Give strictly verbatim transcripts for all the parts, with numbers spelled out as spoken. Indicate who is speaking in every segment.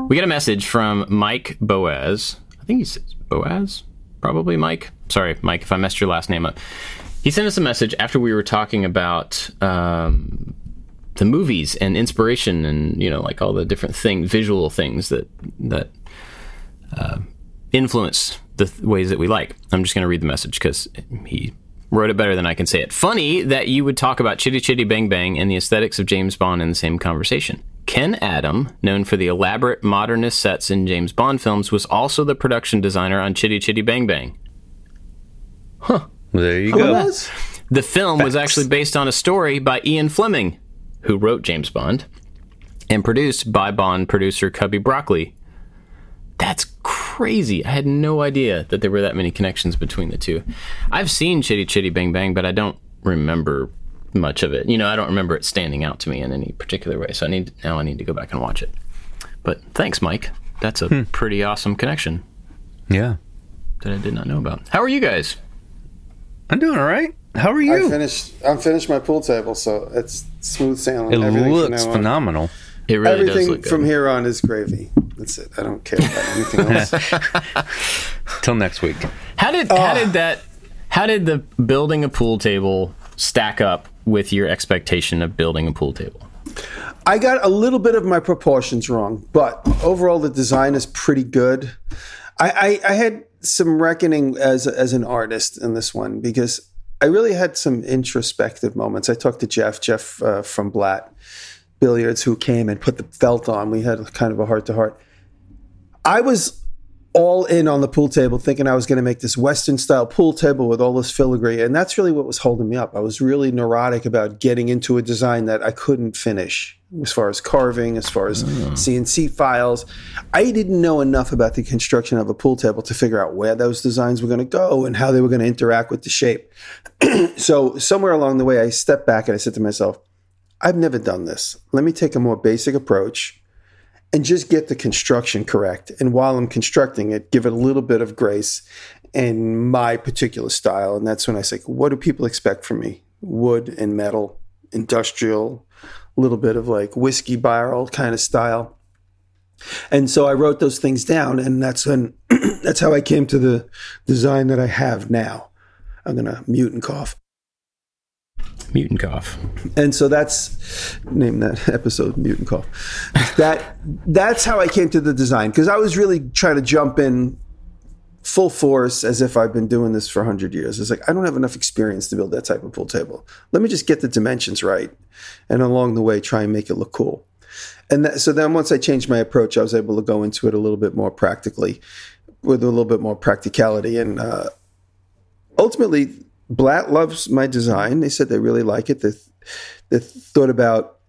Speaker 1: We got a message from Mike Boaz. I think he says Boaz, probably Mike. Sorry, Mike, if I messed your last name up. He sent us a message after we were talking about um, the movies and inspiration and, you know, like all the different thing, visual things that that uh, influence the th- ways that we like. I'm just going to read the message because he wrote it better than I can say it. Funny that you would talk about Chitty Chitty Bang Bang and the aesthetics of James Bond in the same conversation. Ken Adam, known for the elaborate modernist sets in James Bond films, was also the production designer on Chitty Chitty Bang Bang. Huh.
Speaker 2: There you
Speaker 1: How
Speaker 2: go.
Speaker 1: was? The film Facts. was actually based on a story by Ian Fleming, who wrote James Bond, and produced by Bond producer Cubby Broccoli. That's crazy. I had no idea that there were that many connections between the two. I've seen Chitty Chitty Bang Bang, but I don't remember much of it. You know, I don't remember it standing out to me in any particular way. So I need now I need to go back and watch it. But thanks, Mike. That's a hmm. pretty awesome connection.
Speaker 2: Yeah.
Speaker 1: That I did not know about. How are you guys?
Speaker 2: I'm doing all right. How are you?
Speaker 3: I finished. I'm finished my pool table, so it's smooth sailing.
Speaker 2: It Everything looks phenomenal.
Speaker 1: It really
Speaker 3: Everything
Speaker 1: does look good.
Speaker 3: From here on is gravy. That's it. I don't care about anything else.
Speaker 2: Till next week.
Speaker 1: How did uh, how did that? How did the building a pool table stack up with your expectation of building a pool table?
Speaker 3: I got a little bit of my proportions wrong, but overall the design is pretty good. I, I, I had some reckoning as as an artist in this one because I really had some introspective moments. I talked to Jeff, Jeff uh, from Blatt Billiards, who came and put the felt on. We had kind of a heart-to-heart. I was all in on the pool table thinking I was going to make this Western-style pool table with all this filigree, and that's really what was holding me up. I was really neurotic about getting into a design that I couldn't finish as far as carving, as far as oh. C N C files. I didn't know enough about the construction of a pool table to figure out where those designs were going to go and how they were going to interact with the shape. So somewhere along the way, I stepped back and I said to myself, I've never done this. Let me take a more basic approach and just get the construction correct. And while I'm constructing it, give it a little bit of grace in my particular style. And that's when I say, what do people expect from me? Wood and metal, industrial, a little bit of like whiskey barrel kind of style. And so I wrote those things down, and that's when that's how I came to the design that I have now. I'm going to mute and cough.
Speaker 1: Mutant cough.
Speaker 3: And so that's, name that episode, Mutant Cough. That that's how I came to the design, because I was really trying to jump in full force as if I've been doing this for one hundred years. It's like, I don't have enough experience to build that type of pool table. Let me just get the dimensions right, and along the way try and make it look cool. And that, so then once I changed my approach, I was able to go into it a little bit more practically, with a little bit more practicality. And uh, ultimately, Blatt loves my design. They said they really like it. They, they thought about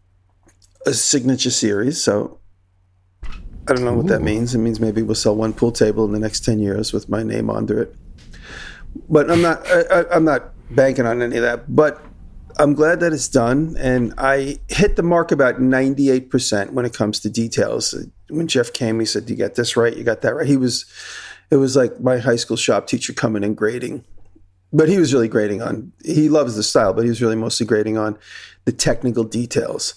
Speaker 3: a signature series. So I don't know what Ooh. that means. It means maybe we'll sell one pool table in the next ten years with my name under it. But I'm not. I, I'm not banking on any of that. But I'm glad that it's done, and I hit the mark about ninety-eight percent when it comes to details. When Jeff came, he said, "You got this right. You got that right." He was. It was like my high school shop teacher coming and grading. But he was really grading on, he loves the style, but he was really mostly grading on the technical details.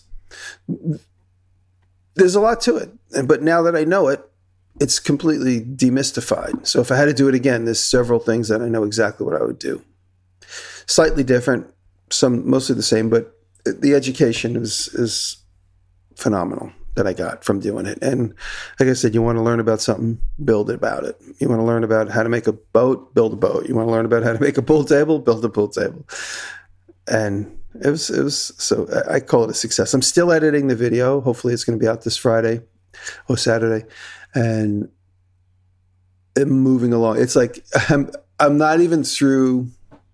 Speaker 3: There's a lot to it. But now that I know it, it's completely demystified. So if I had to do it again, there's several things that I know exactly what I would do. Slightly different, some mostly the same, but the education is is phenomenal that I got from doing it. And like I said, you want to learn about something, build about it. You want to learn about how to make a boat, build a boat. You want to learn about how to make a pool table, build a pool table. And it was, it was, so I call it a success. I'm still editing the video. Hopefully it's going to be out this Friday or Saturday. And I'm moving along. It's like, I'm, I'm not even through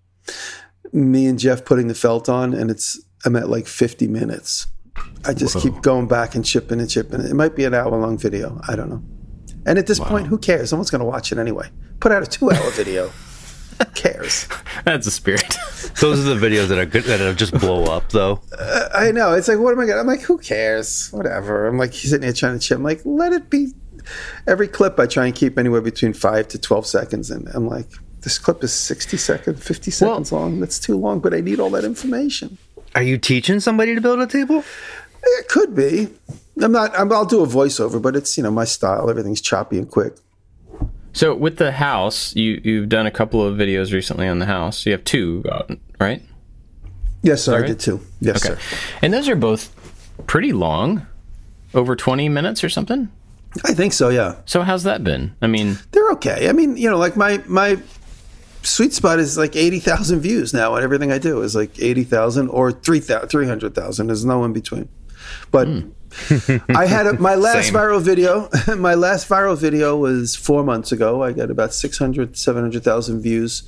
Speaker 3: me and Jeff putting the felt on, and it's, I'm at like fifty minutes. I just Whoa. keep going back and chipping and chipping. It might be an hour-long video. I don't know. And at this wow. point, who cares? Someone's going to watch it anyway. Put out a two-hour video. Who cares?
Speaker 1: That's a spirit.
Speaker 2: Those are the videos that are good, that just blow up, though.
Speaker 3: Uh, I know. It's like, what am I going to... I'm like, who cares? Whatever. I'm like, he's sitting here trying to chip. I'm like, let it be... Every clip I try and keep anywhere between five to twelve seconds. And I'm like, this clip is sixty seconds, fifty seconds well, long. That's too long, but I need all that information.
Speaker 2: Are you teaching somebody to build a table?
Speaker 3: It could be. I'm not. I'm, I'll do a voiceover, but it's you know my style. Everything's choppy and quick.
Speaker 1: So with the house, you you've done a couple of videos recently on the house. You have two, out, right?
Speaker 3: Yes, sir. I
Speaker 1: right?
Speaker 3: did too. Yes,
Speaker 1: Okay.
Speaker 3: sir.
Speaker 1: And those are both pretty long, over twenty minutes or something.
Speaker 3: I think so. Yeah,
Speaker 1: So how's that been? I mean,
Speaker 3: they're okay. I mean, you know, like my my sweet spot is like eighty thousand views now, and everything I do is like eighty thousand or three hundred thousand. There's no in between. But mm. I had a, my last
Speaker 2: Same.
Speaker 3: viral video. My last viral video was four months ago. I got about six hundred, seven hundred thousand views,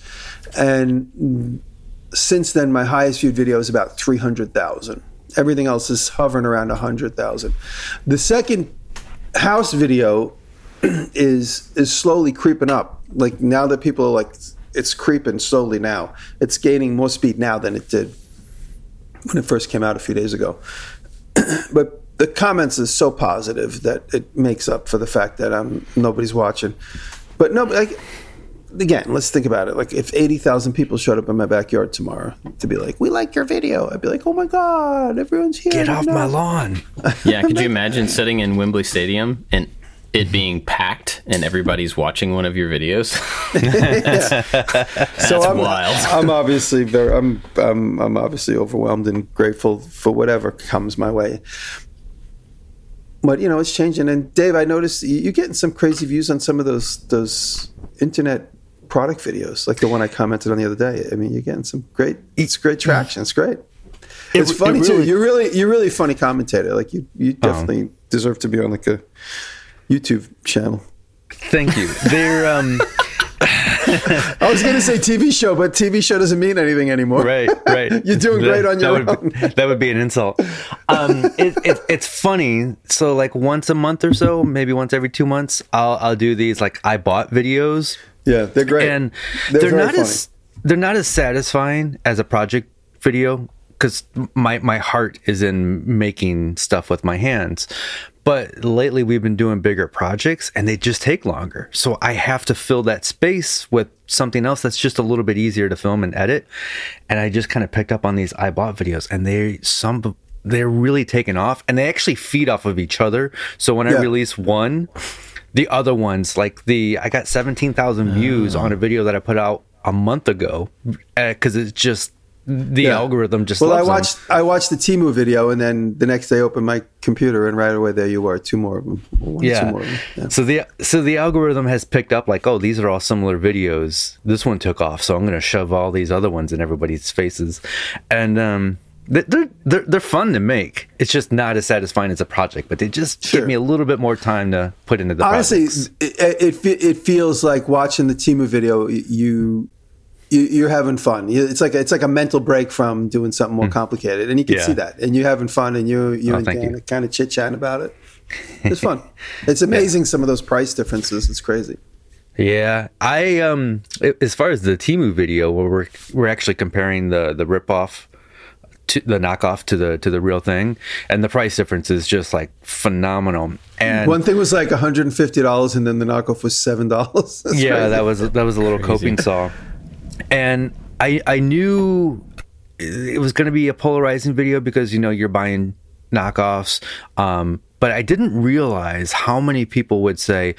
Speaker 3: and since then, my highest viewed video is about three hundred thousand. Everything else is hovering around one hundred thousand. The second house video is is slowly creeping up. Like now that people are like, it's creeping slowly now. It's gaining more speed now than it did when it first came out a few days ago. But the comments is so positive that it makes up for the fact that I'm nobody's watching. But no, like, again, let's think about it. Like if eighty thousand people showed up in my backyard tomorrow to be like, we like your video, I'd be like, oh my God, everyone's here.
Speaker 2: Get off
Speaker 3: no.
Speaker 2: my lawn.
Speaker 1: yeah, could you imagine sitting in Wembley Stadium and it being packed and everybody's watching one of your videos? That's
Speaker 3: So I'm,
Speaker 1: wild.
Speaker 3: I'm obviously very, I'm, I'm, I'm obviously overwhelmed and grateful for whatever comes my way. But you know, it's changing. And Dave, I noticed you- you're getting some crazy views on some of those those internet product videos, like the one I commented on the other day. I mean, you're getting some great, it's great traction. It's great. It's
Speaker 2: It-
Speaker 3: funny
Speaker 2: it
Speaker 3: too.
Speaker 2: really-
Speaker 3: You're really, you're really a funny commentator. Like you, you definitely deserve to be on like a YouTube channel.
Speaker 2: Thank you. They're um
Speaker 3: I was going to say T V show, but T V show doesn't mean anything anymore.
Speaker 2: right, right.
Speaker 3: You're doing great on your
Speaker 2: that
Speaker 3: own.
Speaker 2: would, that would be an insult. Um, it, it, it's funny. So, like once a month or so, maybe once every two months, I'll I'll do these like I bought videos,
Speaker 3: Yeah, they're great.
Speaker 2: and
Speaker 3: They're
Speaker 2: they're,
Speaker 3: very
Speaker 2: not as they're not as satisfying as a project video because my my heart is in making stuff with my hands. But lately we've been doing bigger projects and they just take longer. So I have to fill that space with something else that's just a little bit easier to film and edit. And I just kind of picked up on these I bought videos and they some they're really taking off and they actually feed off of each other. So when
Speaker 3: Yeah.
Speaker 2: I release one, the other ones like the I got seventeen thousand views on a video that I put out a month ago because it's just the
Speaker 3: Yeah.
Speaker 2: algorithm just
Speaker 3: Well, I
Speaker 2: loves them.
Speaker 3: watched I watched the Temu video, and then the next day I opened my computer, and right away there you were, two more of them. One,
Speaker 2: Yeah.
Speaker 3: Two more of them. Yeah.
Speaker 2: So the so the algorithm has picked up like, oh, these are all similar videos. This one took off, so I'm going to shove all these other ones in everybody's faces, and um, they- they're they're they're fun to make. It's just not as satisfying as a project, but they just
Speaker 3: Sure.
Speaker 2: give me a little bit more time to put into the
Speaker 3: Honestly,
Speaker 2: projects.
Speaker 3: it, it fe- it feels like watching the Temu video. You. You, you're having fun. You- It's like it's like a mental break from doing something more complicated, and you can
Speaker 2: Yeah.
Speaker 3: see that. And you're having fun, and you you
Speaker 2: Oh,
Speaker 3: and
Speaker 2: thank
Speaker 3: Dan
Speaker 2: you.
Speaker 3: are kind of chit chatting about it. It's fun. It's amazing some of those price differences. It's crazy.
Speaker 2: Yeah, I um, as far as the Temu video, where we're we're actually comparing the the ripoff to the knockoff to the to the real thing, and the price difference is just like phenomenal. And
Speaker 3: One thing was like one hundred fifty dollars, and then the knockoff was seven dollars.
Speaker 2: yeah, that was that was a little coping saw, and I I knew it was going to be a polarizing video because you know you're buying knockoffs, um, but I didn't realize how many people would say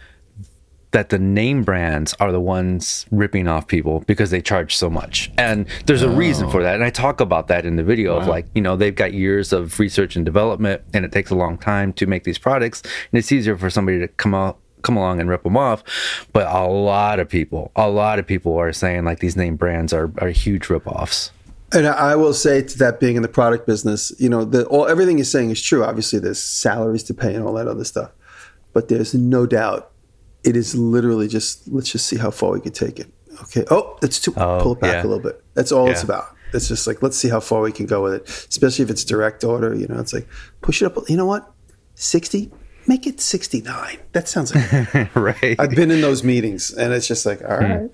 Speaker 2: that the name brands are the ones ripping off people because they charge so much. And there's a reason for that. And I talk about that in the video of like, you know, they've got years of research and development and it takes a long time to make these products. And it's easier for somebody to come out, come along and rip them off. But a lot of people, a lot of people are saying like these name brands are, are huge ripoffs.
Speaker 3: And I will say to that, being in the product business, you know, the, all everything you're saying is true. Obviously, there's salaries to pay and all that other stuff, but there's no doubt it is literally just let's just see how far we can take it. Okay. Oh, it's too.
Speaker 2: Oh,
Speaker 3: pull it back
Speaker 2: yeah.
Speaker 3: a little bit. That's all it's
Speaker 2: Yeah.
Speaker 3: about. It's just like let's see how far we can go with it. Especially if it's direct order. You know, it's like push it up. You know what? sixty. Make it sixty-nine. That sounds like.
Speaker 2: Right.
Speaker 3: I've been in those meetings, and it's just like all right.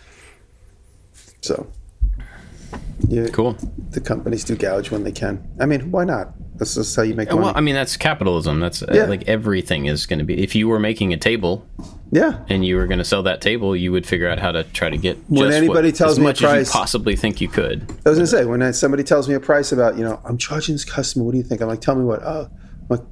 Speaker 3: So. You,
Speaker 1: Cool.
Speaker 3: The companies do gouge when they can. I mean, why not? This is how you make money.
Speaker 1: Well, I mean, that's capitalism. That's uh,
Speaker 3: Yeah.
Speaker 1: like everything is going to be. If you were making a table
Speaker 3: yeah.
Speaker 1: and you were going to sell that table, you would figure out how to try to get
Speaker 3: When
Speaker 1: just
Speaker 3: anybody
Speaker 1: what,
Speaker 3: tells
Speaker 1: as
Speaker 3: me a
Speaker 1: much as
Speaker 3: price-
Speaker 1: you possibly think you could.
Speaker 3: I was going to say, when I, somebody tells me a price about, you know, I'm charging this customer, what do you think? I'm like, tell me what? Oh, I'm like,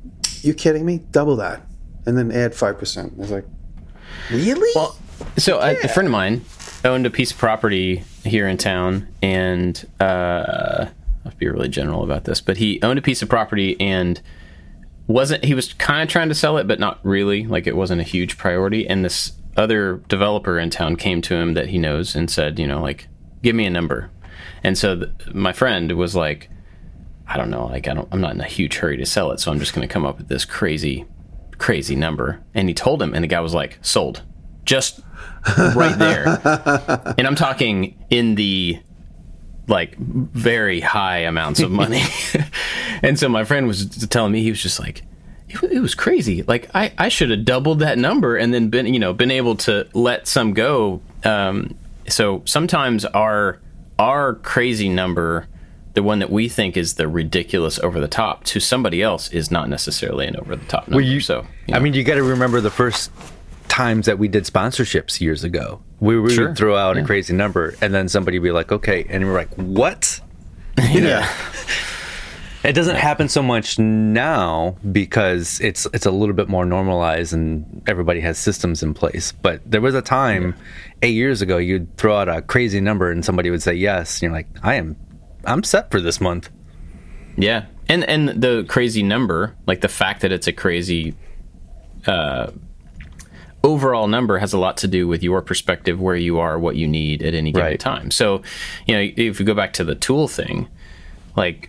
Speaker 3: you kidding me? Double that. And then add five percent. I was like, really?
Speaker 1: Well, so yeah. a, a friend of mine owned a piece of property here in town, and uh, I'll be really general about this, but he owned a piece of property and wasn't, he was kind of trying to sell it, but not really. Like, it wasn't a huge priority. And this other developer in town came to him that he knows and said, you know, like, give me a number. And so th- my friend was like, I don't know, like, I don't, I'm not in a huge hurry to sell it, so I'm just going to come up with this crazy, crazy number. And he told him, and the guy was like, sold. Just right there. And I'm talking in the, like, very high amounts of money. And so my friend was telling me, he was just like, it, it was crazy. Like, I, I should have doubled that number and then been, you know, been able to let some go. Um, so sometimes our, our crazy number, the one that we think is the ridiculous over the top, to somebody else is not necessarily an over the top number.
Speaker 2: Well, you,
Speaker 1: so, you know.
Speaker 2: I mean, you got to remember the first times that we did sponsorships years ago. We, we
Speaker 1: Sure.
Speaker 2: would throw out
Speaker 1: yeah.
Speaker 2: a crazy number, and then somebody would be like, okay. And we're like, what?
Speaker 3: Yeah.
Speaker 2: It doesn't happen so much now because it's it's a little bit more normalized and everybody has systems in place. But there was a time yeah. eight years ago, you'd throw out a crazy number and somebody would say yes. And you're like, I am, I'm set for this month.
Speaker 1: Yeah. And, and the crazy number, like the fact that it's a crazy, uh, overall number has a lot to do with your perspective, where you are, what you need at any given
Speaker 2: right.
Speaker 1: time. So, you know, if we go back to the tool thing, like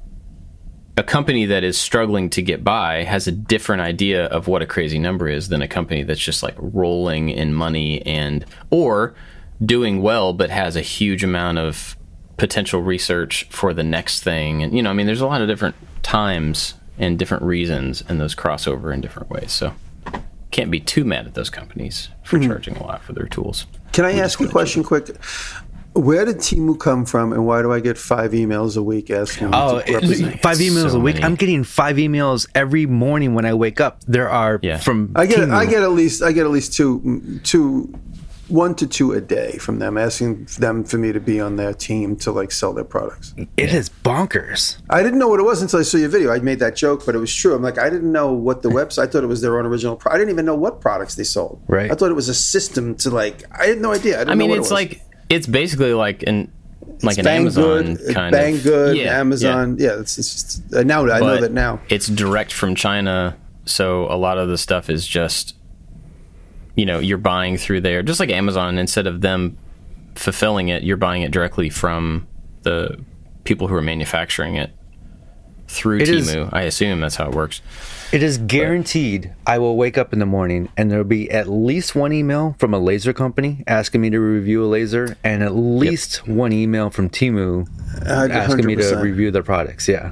Speaker 1: a company that is struggling to get by has a different idea of what a crazy number is than a company that's just like rolling in money and, or doing well, but has a huge amount of potential research for the next thing. And, you know, I mean, there's a lot of different times and different reasons, and those crossover in different ways. So can't be too mad at those companies for mm-hmm. charging a lot for their tools.
Speaker 3: Can I we ask a question quick? Where did Temu come from, and why do I get five emails a week asking?
Speaker 2: Oh,
Speaker 3: to represent?
Speaker 2: five emails
Speaker 1: so
Speaker 2: a week.
Speaker 1: many.
Speaker 2: I'm getting five emails every morning when I wake up. There are
Speaker 1: yeah.
Speaker 2: from
Speaker 3: I get
Speaker 2: Temu.
Speaker 3: I get at least I get at least two two one to two a day from them asking them for me to be on their team to like sell their products.
Speaker 2: It yeah. is bonkers.
Speaker 3: I didn't know what it was until I saw your video. I made that joke, but it was true. I'm like, I didn't know what the website. I thought it was their own original. Pro- I didn't even know what products they sold.
Speaker 2: Right.
Speaker 3: I thought it was a system to like. I had no idea. I, didn't
Speaker 1: I mean,
Speaker 3: know what
Speaker 1: it's
Speaker 3: it was.
Speaker 1: like it's basically like an like
Speaker 3: it's
Speaker 1: an
Speaker 3: Bang
Speaker 1: Amazon
Speaker 3: Good,
Speaker 1: kind
Speaker 3: Bang
Speaker 1: of
Speaker 3: Good,
Speaker 1: yeah,
Speaker 3: Amazon.
Speaker 1: Yeah.
Speaker 3: Yeah, it's, it's just, uh, now I know
Speaker 1: But
Speaker 3: that now.
Speaker 1: it's direct from China, so a lot of the stuff is just, you know, you're buying through there, just like Amazon. Instead of them fulfilling it, you're buying it directly from the people who are manufacturing it through
Speaker 2: It
Speaker 1: Temu.
Speaker 2: is-
Speaker 1: I assume that's how it works.
Speaker 2: It is guaranteed I will wake up in the morning and there'll be at least one email from a laser company asking me to review a laser, and at least yep. one email from Temu
Speaker 3: Uh,
Speaker 2: asking me to
Speaker 3: one hundred percent.
Speaker 2: review their products. Yeah.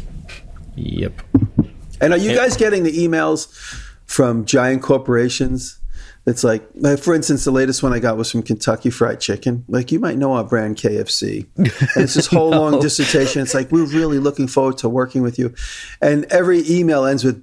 Speaker 1: Yep.
Speaker 3: And are you guys getting the emails from giant corporations? It's like, like, for instance, the latest one I got was from Kentucky Fried Chicken. Like, you might know our brand K F C. And it's this whole no. long dissertation. It's like, we're really looking forward to working with you. And every email ends with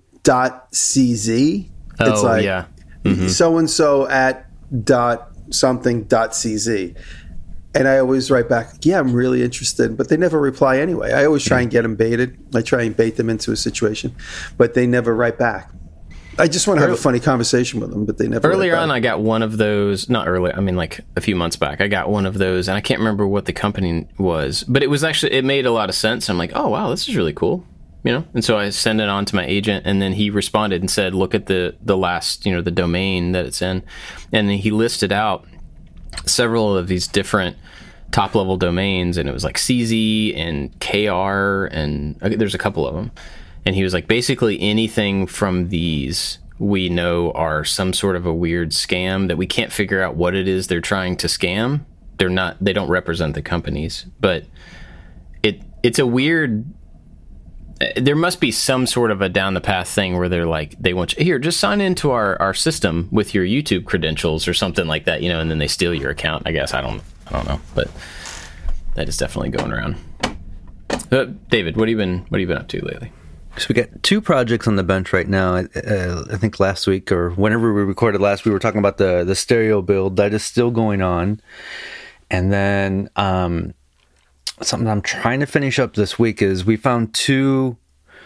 Speaker 3: .cz.
Speaker 1: Oh,
Speaker 3: it's like,
Speaker 1: yeah. Mm-hmm.
Speaker 3: so-and-so at dot something dot cz. And I always write back, yeah, I'm really interested. But they never reply anyway. I always try and get them baited. I try and bait them into a situation. But they never write back. I just want to have a funny conversation with them, but they never.
Speaker 1: Earlier on, I got one of those. Not earlier. I mean, like a few months back, I got one of those, and I can't remember what the company was, but it was actually it made a lot of sense. I'm like, oh wow, this is really cool, you know. And so I sent it on to my agent, and then he responded and said, look at the the last, you know, the domain that it's in, and then he listed out several of these different top level domains, and it was like C Z and K R, and okay, there's a couple of them. And he was like, basically anything from these we know are some sort of a weird scam that we can't figure out what it is they're trying to scam. They're not, they don't represent the companies, but it it's a weird, there must be some sort of a down the path thing where they're like, they want you, here, just sign into our, our system with your YouTube credentials or something like that, you know, and then they steal your account. I guess, I don't, I don't know, but that is definitely going around. Uh, David, what have you been, what have you been up to lately?
Speaker 2: So we got two projects on the bench right now. Uh, I think last week or whenever we recorded last, we were talking about the the stereo build that is still going on, and then um, something I'm trying to finish up this week is we found two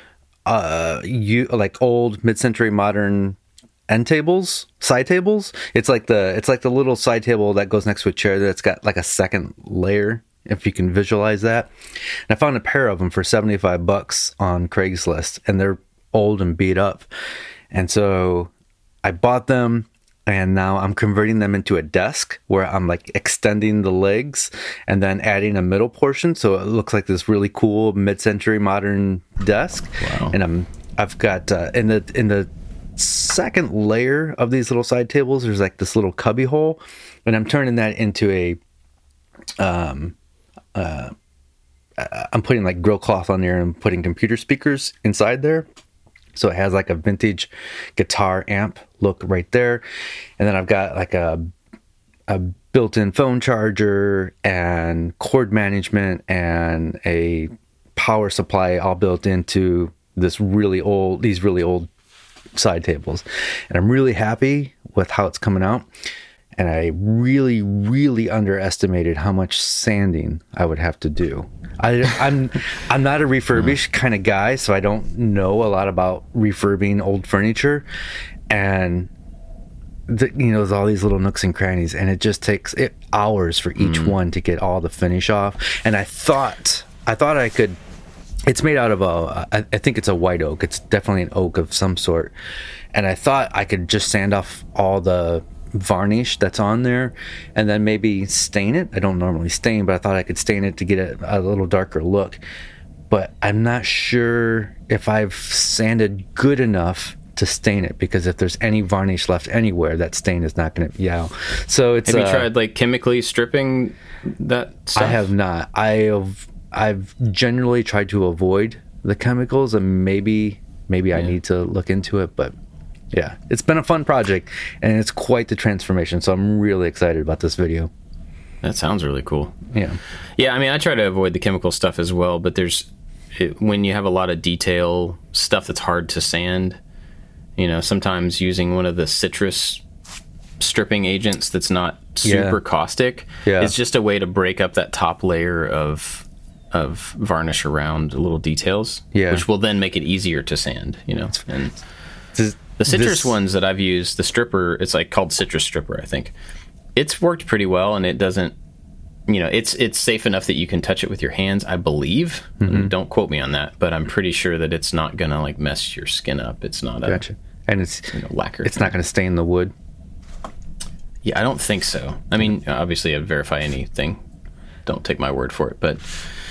Speaker 2: uh, you like old mid-century modern end tables, side tables. It's like the it's like the little side table that goes next to a chair that's got like a second layer, if you can visualize that. And I found a pair of them for seventy-five bucks on Craigslist, and they're old and beat up. And so I bought them, and now I'm converting them into a desk where I'm like extending the legs and then adding a middle portion, so it looks like this really cool mid-century modern desk.
Speaker 1: Wow.
Speaker 2: And I'm I've got uh, in the in the second layer of these little side tables, there's like this little cubby hole, and I'm turning that into a um uh I'm putting like grill cloth on there and putting computer speakers inside there, so it has like a vintage guitar amp look right there. And then I've got like a a built-in phone charger and cord management and a power supply all built into this really old these really old side tables. And I'm really happy with how it's coming out. And I really, really underestimated how much sanding I would have to do. I, I'm I'm not a refurbish kind of guy, so I don't know a lot about refurbing old furniture. And the, you know, there's all these little nooks and crannies, and it just takes it hours for each mm. one to get all the finish off. And I thought I thought I could. It's made out of a, I, I think it's a white oak. It's definitely an oak of some sort. And I thought I could just sand off all the varnish that's on there and then maybe stain it. I don't normally stain, but I thought I could stain it to get a, a little darker look. But I'm not sure if I've sanded good enough to stain it, because if there's any varnish left anywhere, that stain is not going to, yeah. So it's.
Speaker 1: Have you
Speaker 2: uh,
Speaker 1: tried like chemically stripping that stuff?
Speaker 2: I have not. I have. I've generally tried to avoid the chemicals, and maybe maybe yeah. I need to look into it. But yeah, it's been a fun project, and it's quite the transformation. So I'm really excited about this video.
Speaker 1: That sounds really cool.
Speaker 2: Yeah,
Speaker 1: yeah. I mean, I try to avoid the chemical stuff as well, but there's it, when you have a lot of detail stuff that's hard to sand. You know, sometimes using one of the citrus stripping agents that's not super
Speaker 2: yeah.
Speaker 1: caustic
Speaker 2: yeah.
Speaker 1: is just a way to break up that top layer of of varnish around little details,
Speaker 2: yeah.
Speaker 1: which will then make it easier to sand, you know. And
Speaker 2: this,
Speaker 1: the citrus
Speaker 2: this...
Speaker 1: ones that I've used, the stripper, it's like called Citrus Stripper, I think. It's worked pretty well, and it doesn't, you know, it's it's safe enough that you can touch it with your hands, I believe.
Speaker 2: Mm-hmm.
Speaker 1: Don't quote me on that, but I'm pretty sure that it's not going to like mess your skin up. It's not a
Speaker 2: gotcha. And it's
Speaker 1: you know, lacquer.
Speaker 2: It's thing. Not going to stain the wood.
Speaker 1: Yeah, I don't think so. I mean, obviously, I verify anything. Don't take my word for it, but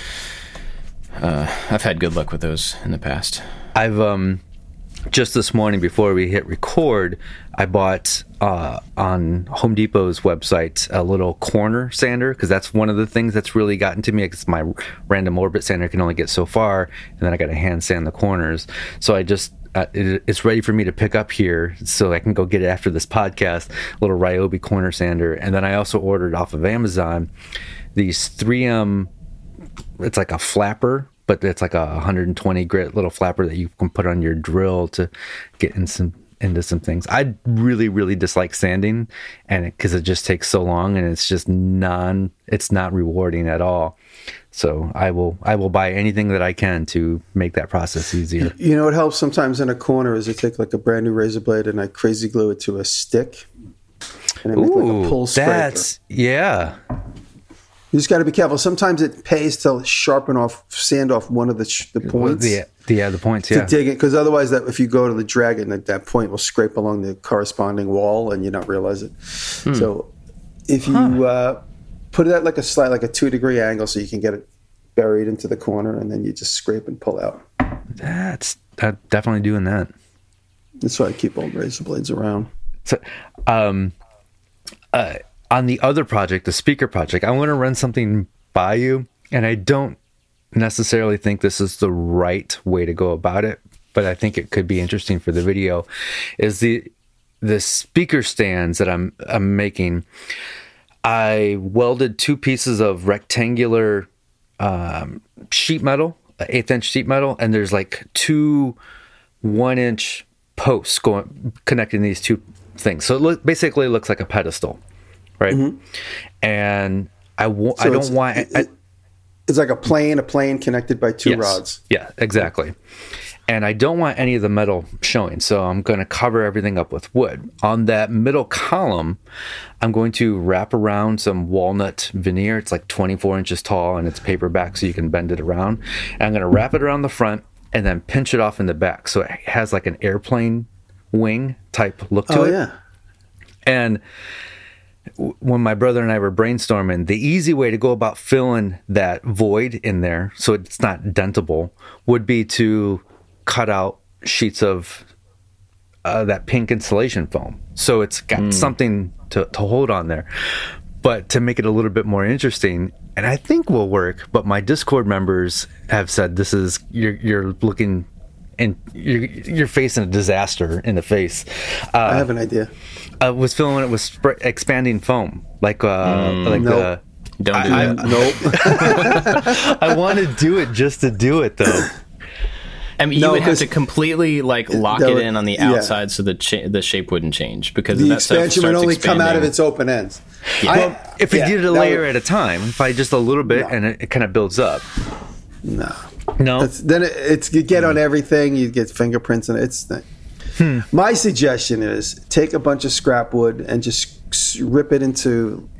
Speaker 1: uh, I've had good luck with those in the past.
Speaker 2: I've um, just this morning before we hit record, I bought uh, on Home Depot's website a little corner sander, because that's one of the things that's really gotten to me. Because my random orbit sander can only get so far, and then I got to hand sand the corners. So I just Uh, it, it's ready for me to pick up here, so I can go get it after this podcast. A little Ryobi corner sander, and then I also ordered off of Amazon these three M. It's like a flapper, but it's like a one hundred twenty grit little flapper that you can put on your drill to get in some into some things. I really, really dislike sanding, and because it, it just takes so long, and it's just non. It's not rewarding at all. So I will I will buy anything that I can to make that process easier.
Speaker 3: You know what helps sometimes in a corner is I take like a brand new razor blade and I crazy glue it to a stick, and I make
Speaker 2: Ooh,
Speaker 3: like a pull scraper.
Speaker 2: That's yeah.
Speaker 3: You just got to be careful. Sometimes it pays to sharpen off, sand off one of the sh- the points.
Speaker 2: Yeah, yeah, the points. Yeah,
Speaker 3: to dig it, because otherwise, that if you go to the dragon, that, that point will scrape along the corresponding wall, and you don't realize it. Hmm. So if you huh. uh, put it at like a slight, like a two degree angle, so you can get it buried into the corner, and then you just scrape and pull out.
Speaker 2: That's I'm definitely doing that.
Speaker 3: That's why I keep old razor blades around.
Speaker 2: So, um, uh, on the other project, the speaker project, I want to run something by you, and I don't necessarily think this is the right way to go about it, but I think it could be interesting for the video. Is the the speaker stands that I'm I'm making? I welded two pieces of rectangular um, sheet metal, eighth inch sheet metal, and there's like two one inch posts going connecting these two things. So it lo- basically looks like a pedestal, right? Mm-hmm. And I w- so I don't want.
Speaker 3: It,
Speaker 2: I,
Speaker 3: it's like a plane, a plane connected by two
Speaker 2: yes,
Speaker 3: rods.
Speaker 2: Yeah, exactly. and I don't want any of the metal showing, so I'm going to cover everything up with wood. On that middle column, I'm going to wrap around some walnut veneer. It's like twenty-four inches tall, and it's paperback, so you can bend it around. And I'm going to wrap it around the front and then pinch it off in the back, so it has like an airplane wing type look to
Speaker 3: oh,
Speaker 2: it.
Speaker 3: yeah.
Speaker 2: And when my brother and I were brainstorming, the easy way to go about filling that void in there so it's not dentable would be to cut out sheets of uh, that pink insulation foam. So it's got mm. something to, to hold on there. But to make it a little bit more interesting, and I think will work, but my Discord members have said this is, you're, you're looking, and you're, you're facing a disaster in the face. Uh,
Speaker 3: I have an idea.
Speaker 2: I was filling it with sp- expanding foam, like uh, mm, like
Speaker 3: nope.
Speaker 2: the.
Speaker 1: Don't do
Speaker 2: I,
Speaker 1: that.
Speaker 2: I, nope. I want to do it just to do it, though.
Speaker 1: I mean,
Speaker 3: No,
Speaker 1: you would have
Speaker 3: 'cause
Speaker 1: to completely like lock
Speaker 3: that
Speaker 1: it
Speaker 3: would-
Speaker 1: in on the
Speaker 3: yeah.
Speaker 1: outside so the cha- the shape wouldn't change because
Speaker 3: The
Speaker 1: that stuff
Speaker 3: expansion would
Speaker 1: starts
Speaker 3: only come out of
Speaker 1: expanding.
Speaker 3: its open ends.
Speaker 1: Yeah.
Speaker 3: I-
Speaker 2: Well, if you
Speaker 3: yeah,
Speaker 2: did a
Speaker 3: that
Speaker 2: layer
Speaker 3: would-
Speaker 2: at a time, if I just a little bit,
Speaker 3: No.
Speaker 2: and it, it kind of builds up.
Speaker 3: No.
Speaker 2: No,
Speaker 3: It's, then it, it's you get on everything. You get fingerprints, and it's. Hmm. My suggestion is take a bunch of scrap wood and just s- rip it into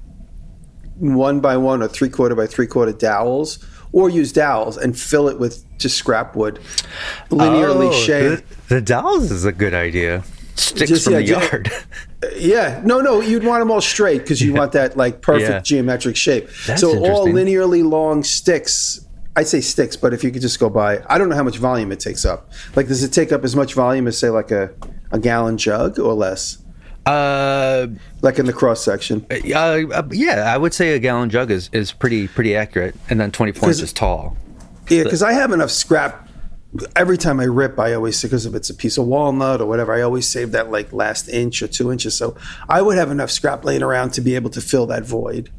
Speaker 3: one by one or three quarter by three quarter dowels, or use dowels and fill it with just scrap wood, linearly
Speaker 2: Oh,
Speaker 3: shaped.
Speaker 2: The, the dowels is a good idea. Sticks
Speaker 3: Just,
Speaker 2: from
Speaker 3: yeah,
Speaker 2: the
Speaker 3: just-
Speaker 2: yard.
Speaker 3: Yeah, no, no, you'd want them all straight because you want that like perfect
Speaker 2: Yeah.
Speaker 3: geometric shape.
Speaker 2: That's
Speaker 3: so all
Speaker 2: interesting.
Speaker 3: linearly long sticks. I say sticks, but if you could just go by, I don't know how much volume it takes up. Like, does it take up as much volume as say like a, a gallon jug or less?
Speaker 2: Uh,
Speaker 3: Like in the cross section.
Speaker 2: uh, uh, yeah, I would say a gallon jug is, is pretty pretty accurate, and then twenty-four
Speaker 3: 'Cause-
Speaker 2: inches tall.
Speaker 3: Yeah, because I have enough scrap. Every time I rip, I always, because if it's a piece of walnut or whatever, I always save that like last inch or two inches. So I would have enough scrap laying around to be able to fill that void.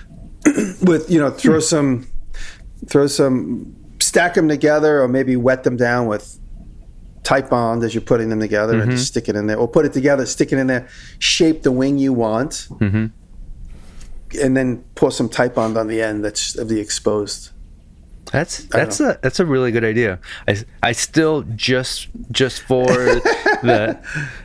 Speaker 3: With, you know, throw some, throw some, stack them together, or maybe wet them down with Type Bond as you're putting them together,
Speaker 2: Mm-hmm.
Speaker 3: and just stick it in there, or put it together, stick it in there, shape the wing you want,
Speaker 2: Mm-hmm.
Speaker 3: and then pour some Type Bond on the end that's of the exposed.
Speaker 2: That's that's a that's a really good idea. I, I still just just for the,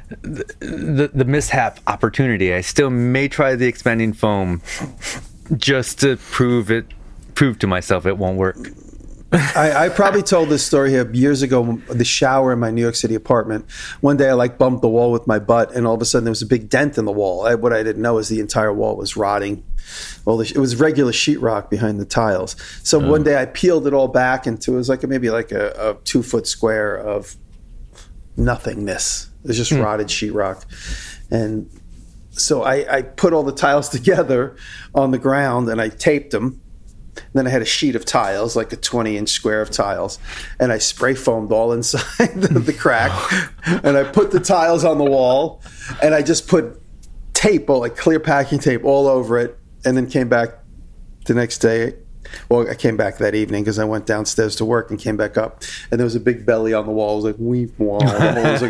Speaker 2: the the mishap opportunity, I still may try the expanding foam just to prove it prove to myself it won't work.
Speaker 3: I, I probably told this story here years ago. The shower in my New York City apartment. One day, I like bumped the wall with my butt, and all of a sudden, there was a big dent in the wall. I, what I didn't know is the entire wall was rotting. Well, the, it was regular sheetrock behind the tiles. So
Speaker 1: Oh.
Speaker 3: one day, I peeled it all back into it was like a, maybe like a, a two foot square of nothingness. It was just rotted sheetrock, and so I, I put all the tiles together on the ground, and I taped them. Then I had a sheet of tiles, like a twenty inch square of tiles, and I spray foamed all inside the, the crack. And I put the tiles on the wall, and I just put tape, or like clear packing tape, all over it. And then came back the next day. Well, I came back that evening because I went downstairs to work and came back up, and there was a big belly on the wall. It was like, weep, wow. Was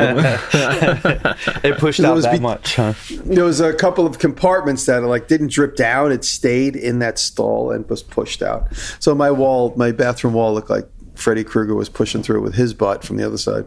Speaker 3: like,
Speaker 2: It pushed
Speaker 3: It
Speaker 2: out
Speaker 3: was
Speaker 2: that
Speaker 3: be-
Speaker 2: much, huh?
Speaker 3: there was a couple of compartments that like didn't drip down. It stayed in that stall and was pushed out. So my wall, my bathroom wall, looked like Freddy Krueger was pushing through it with his butt from the other side.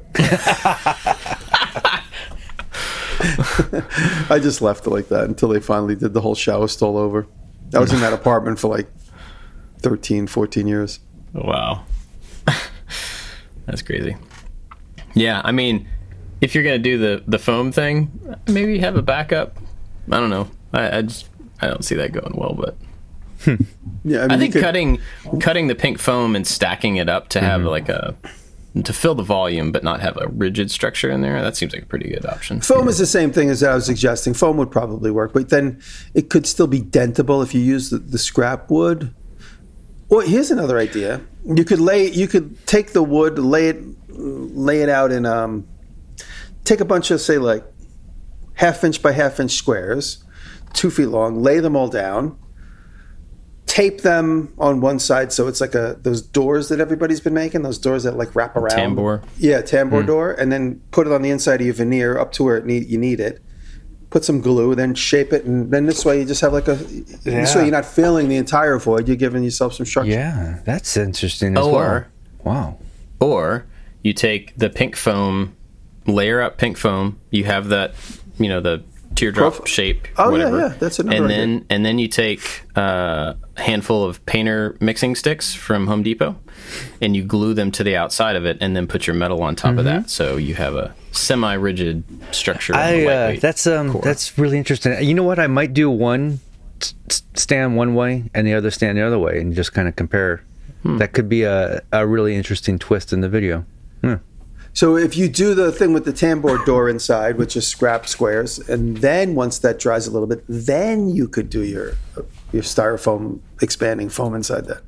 Speaker 3: I just left it like that until they finally did the whole shower stall over. I was in that apartment for like thirteen, fourteen years.
Speaker 1: Wow. That's crazy. Yeah, I mean, if you're going to do the, the foam thing, maybe have a backup. I don't know. I, I just I don't see that going well, but
Speaker 3: Yeah, I, mean,
Speaker 1: I
Speaker 3: you
Speaker 1: think
Speaker 3: could-
Speaker 1: cutting cutting the pink foam and stacking it up to have like a to fill the volume but not have a rigid structure in there, that seems like a pretty good option.
Speaker 3: Foam is the same thing as I was suggesting. Foam would probably work, but then it could still be dentable if you use the, the scrap wood. Or here's another idea: you could lay, you could take the wood, lay it, lay it out in, um, take a bunch of say like half inch by half inch squares, two feet long, lay them all down, tape them on one side so it's like a those doors that everybody's been making, those doors that like wrap around.
Speaker 1: Tambour.
Speaker 3: Yeah, tambour door, and then put it on the inside of your veneer up to where it need, you need it. Put some glue, then shape it, and then this way you just have like a. This
Speaker 2: Yeah.
Speaker 3: way you're not filling the entire void. You're giving yourself some structure.
Speaker 2: Yeah, that's interesting as
Speaker 1: Or-
Speaker 2: well. Wow.
Speaker 1: Or you take the pink foam, layer up pink foam. You have that, you know, the teardrop Prof- shape.
Speaker 3: Oh
Speaker 1: whatever.
Speaker 3: yeah, yeah, that's another.
Speaker 1: And
Speaker 3: idea.
Speaker 1: then and then you take uh, a handful of painter mixing sticks from Home Depot, and you glue them to the outside of it, and then put your metal on top mm-hmm. of that. So you have a semi-rigid structure.
Speaker 2: I uh, that's um core. That's really interesting. You know what? I might do one stand one way and the other stand the other way, and just kind of compare. Hmm. That could be a a really interesting twist in the video. Hmm.
Speaker 3: So if you do the thing with the tambour door inside, which is scrap squares, and then once that dries a little bit, then you could do your your styrofoam expanding foam inside that.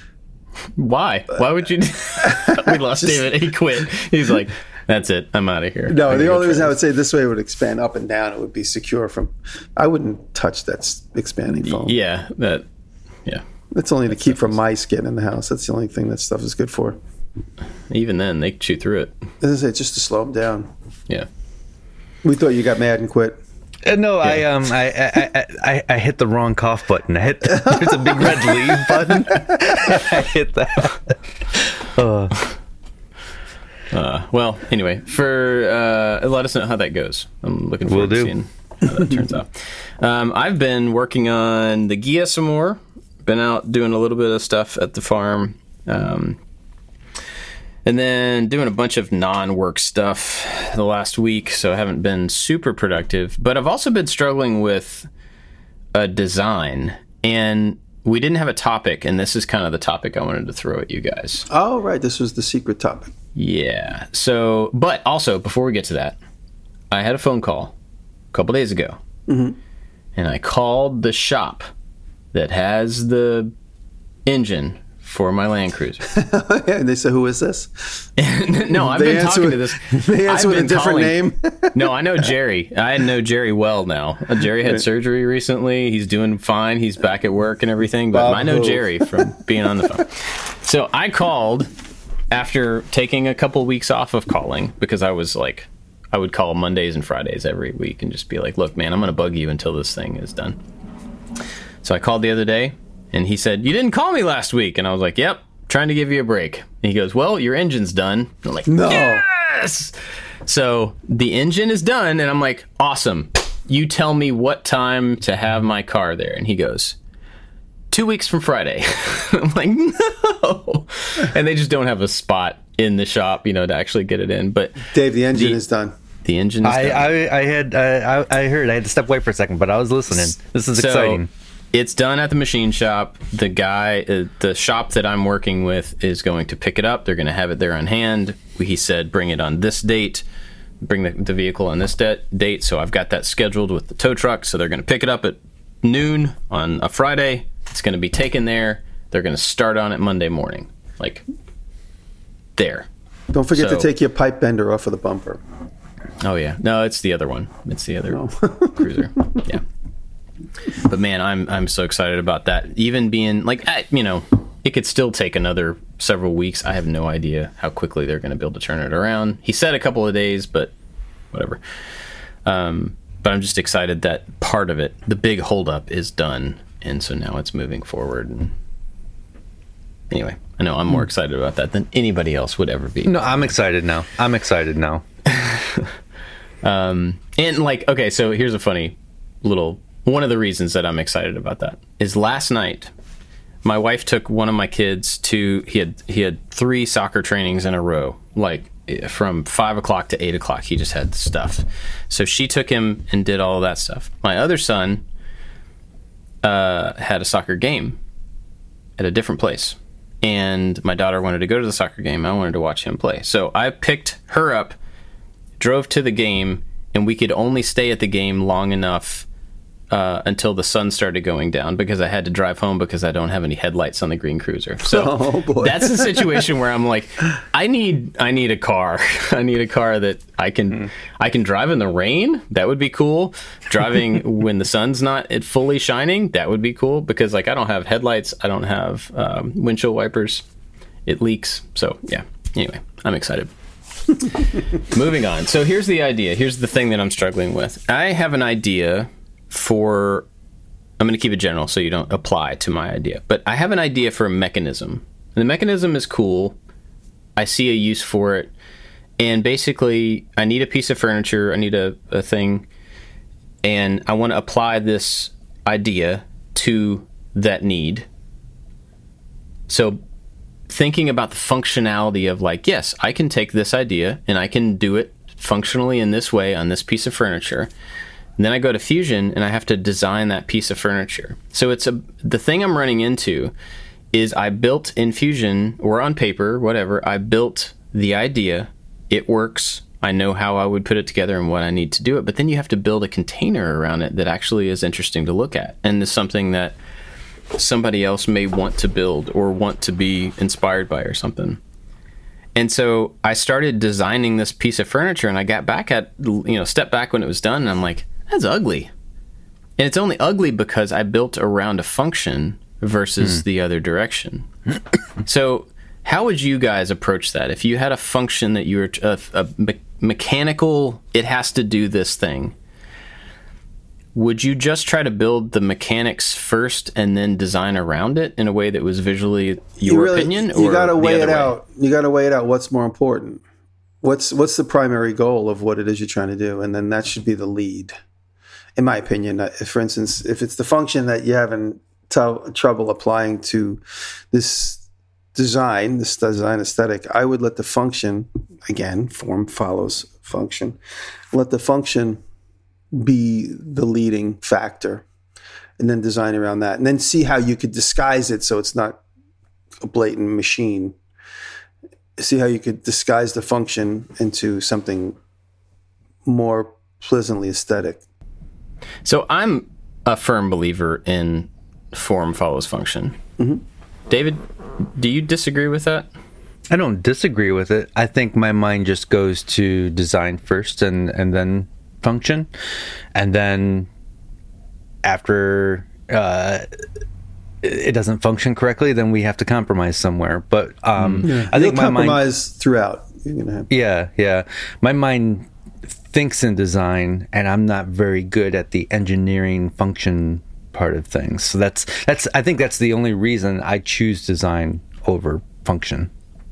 Speaker 1: Why? Why would you? We lost Just, David. He quit. He's like, that's it. I'm out of here.
Speaker 3: No, the only reason I would say this way it would expand up and down. It would be secure from. I wouldn't touch that expanding foam.
Speaker 1: Yeah, that. Yeah.
Speaker 3: That's only to keep from mice getting in the house. That's the only thing that stuff is good for.
Speaker 1: Even then, they chew through it.
Speaker 3: As I say, just to slow them down.
Speaker 1: Yeah.
Speaker 3: We thought you got mad and quit.
Speaker 2: Uh, no, yeah. I um, I I, I I hit the wrong cough button. I hit the, there's a big red leave button. I hit that. Uh.
Speaker 1: Uh, well, anyway, for uh, let us know how that goes. I'm looking forward
Speaker 2: Will
Speaker 1: to seeing how that turns out. Um, I've been working on the Ghia some more. Been out doing a little bit of stuff at the farm. Um, And then doing a bunch of non-work stuff the last week, so I haven't been super productive. But I've also been struggling with a design, and we didn't have a topic, and this is kind of the topic I wanted to throw at you guys.
Speaker 3: Oh, right. This was the secret topic.
Speaker 1: Yeah. So, but also, before we get to that, I had a phone call a couple days ago, mm-hmm. and I called the shop that has the engine for my Land Cruiser.
Speaker 3: And they said, who is this?
Speaker 1: No, I've they been talking
Speaker 3: with,
Speaker 1: to this.
Speaker 3: They answer with a different calling, name?
Speaker 1: No, I know Jerry. I know Jerry well now. Jerry had surgery recently. He's doing fine. He's back at work and everything. But Bob I know Hope. Jerry from being on the phone. So I called after taking a couple weeks off of calling, because I was like, I would call Mondays and Fridays every week and just be like, look, man, I'm going to bug you until this thing is done. So I called the other day. And he said, you didn't call me last week. And I was like, yep, trying to give you a break. And he goes, well, your engine's done. And I'm like, no. Yes! So the engine is done. And I'm like, awesome. You tell me what time to have my car there. And he goes, two weeks from Friday. I'm like, no. And they just don't have a spot in the shop, you know, to actually get it in. But
Speaker 3: Dave, the engine the, is done.
Speaker 1: The engine is
Speaker 2: I,
Speaker 1: done.
Speaker 2: I, I had, uh, I, I heard, I had to step away for a second, but I was listening. This is so, exciting.
Speaker 1: It's done at the machine shop. The guy, uh, the shop that I'm working with is going to pick it up. They're going to have it there on hand. He said, bring it on this date, bring the, the vehicle on this de- date. So I've got that scheduled with the tow truck. So they're going to pick it up at noon on a Friday. It's going to be taken there. They're going to start on it Monday morning. Like, there.
Speaker 3: Don't forget
Speaker 1: so,
Speaker 3: to take your pipe bender off of the bumper.
Speaker 1: Oh, yeah. No, it's the other one. It's the other oh. Cruiser. Yeah. But man, I'm I'm so excited about that. Even being like, I, you know, it could still take another several weeks. I have no idea how quickly they're going to be able to turn it around. He said a couple of days, but whatever. Um, but I'm just excited that part of it, the big holdup, is done, and so now it's moving forward. And anyway, I know I'm more excited about that than anybody else would ever be.
Speaker 2: No, I'm excited now. I'm excited now.
Speaker 1: um, and like, okay, so here's a funny little. One of the reasons that I'm excited about that is last night, my wife took one of my kids to, he had he had three soccer trainings in a row, like from five o'clock to eight o'clock. He just had stuff. So she took him and did all of that stuff. My other son uh, had a soccer game at a different place. And my daughter wanted to go to the soccer game. I wanted to watch him play. So I picked her up, drove to the game, and we could only stay at the game long enough Uh, until the sun started going down, because I had to drive home because I don't have any headlights on the green Cruiser. So
Speaker 3: oh, boy.
Speaker 1: That's the situation where I'm like, I need I need a car. I need a car that I can mm. I can drive in the rain. That would be cool. Driving when the sun's not it fully shining. That would be cool, because like I don't have headlights. I don't have um, windshield wipers. It leaks. So yeah. Anyway, I'm excited. Moving on. So here's the idea. Here's the thing that I'm struggling with. I have an idea. For, I'm going to keep it general so you don't apply to my idea, but I have an idea for a mechanism. And the mechanism is cool. I see a use for it. And basically, I need a piece of furniture, I need a, a thing, and I want to apply this idea to that need. So thinking about the functionality of like, yes, I can take this idea and I can do it functionally in this way on this piece of furniture. And then I go to Fusion and I have to design that piece of furniture. So it's a the thing I'm running into is I built in Fusion or on paper, whatever, I built the idea. It works. I know how I would put it together and what I need to do it. But then you have to build a container around it that actually is interesting to look at and is something that somebody else may want to build or want to be inspired by or something. And so I started designing this piece of furniture and I got back at, you know, step back when it was done and I'm like, that's ugly. And it's only ugly because I built around a function versus hmm. the other direction. So how would you guys approach that? If you had a function that you were a, a me- mechanical, it has to do this thing. Would you just try to build the mechanics first and then design around it in a way that was visually your
Speaker 3: you really,
Speaker 1: opinion?
Speaker 3: You
Speaker 1: or
Speaker 3: got to weigh it
Speaker 1: way?
Speaker 3: out. You got to weigh it out. What's more important? What's what's the primary goal of what it is you're trying to do, and then that should be the lead. In my opinion, if, for instance, if it's the function that you're having t- trouble applying to this design, this design aesthetic, I would let the function, again, form follows function, let the function be the leading factor and then design around that and then see how you could disguise it so it's not a blatant machine. See how you could disguise the function into something more pleasantly aesthetic.
Speaker 1: So I'm a firm believer in form follows function. Mm-hmm. David, do you disagree with that?
Speaker 2: I don't disagree with it. I think my mind just goes to design first and, and then function. And then after uh, it doesn't function correctly, then we have to compromise somewhere. But um,
Speaker 3: yeah.
Speaker 2: I think
Speaker 3: You'll
Speaker 2: my
Speaker 3: compromise
Speaker 2: mind,
Speaker 3: throughout. You're gonna have-
Speaker 2: yeah, yeah. My mind thinks in design, and I'm not very good at the engineering function part of things. So that's that's I think that's the only reason I choose design over function.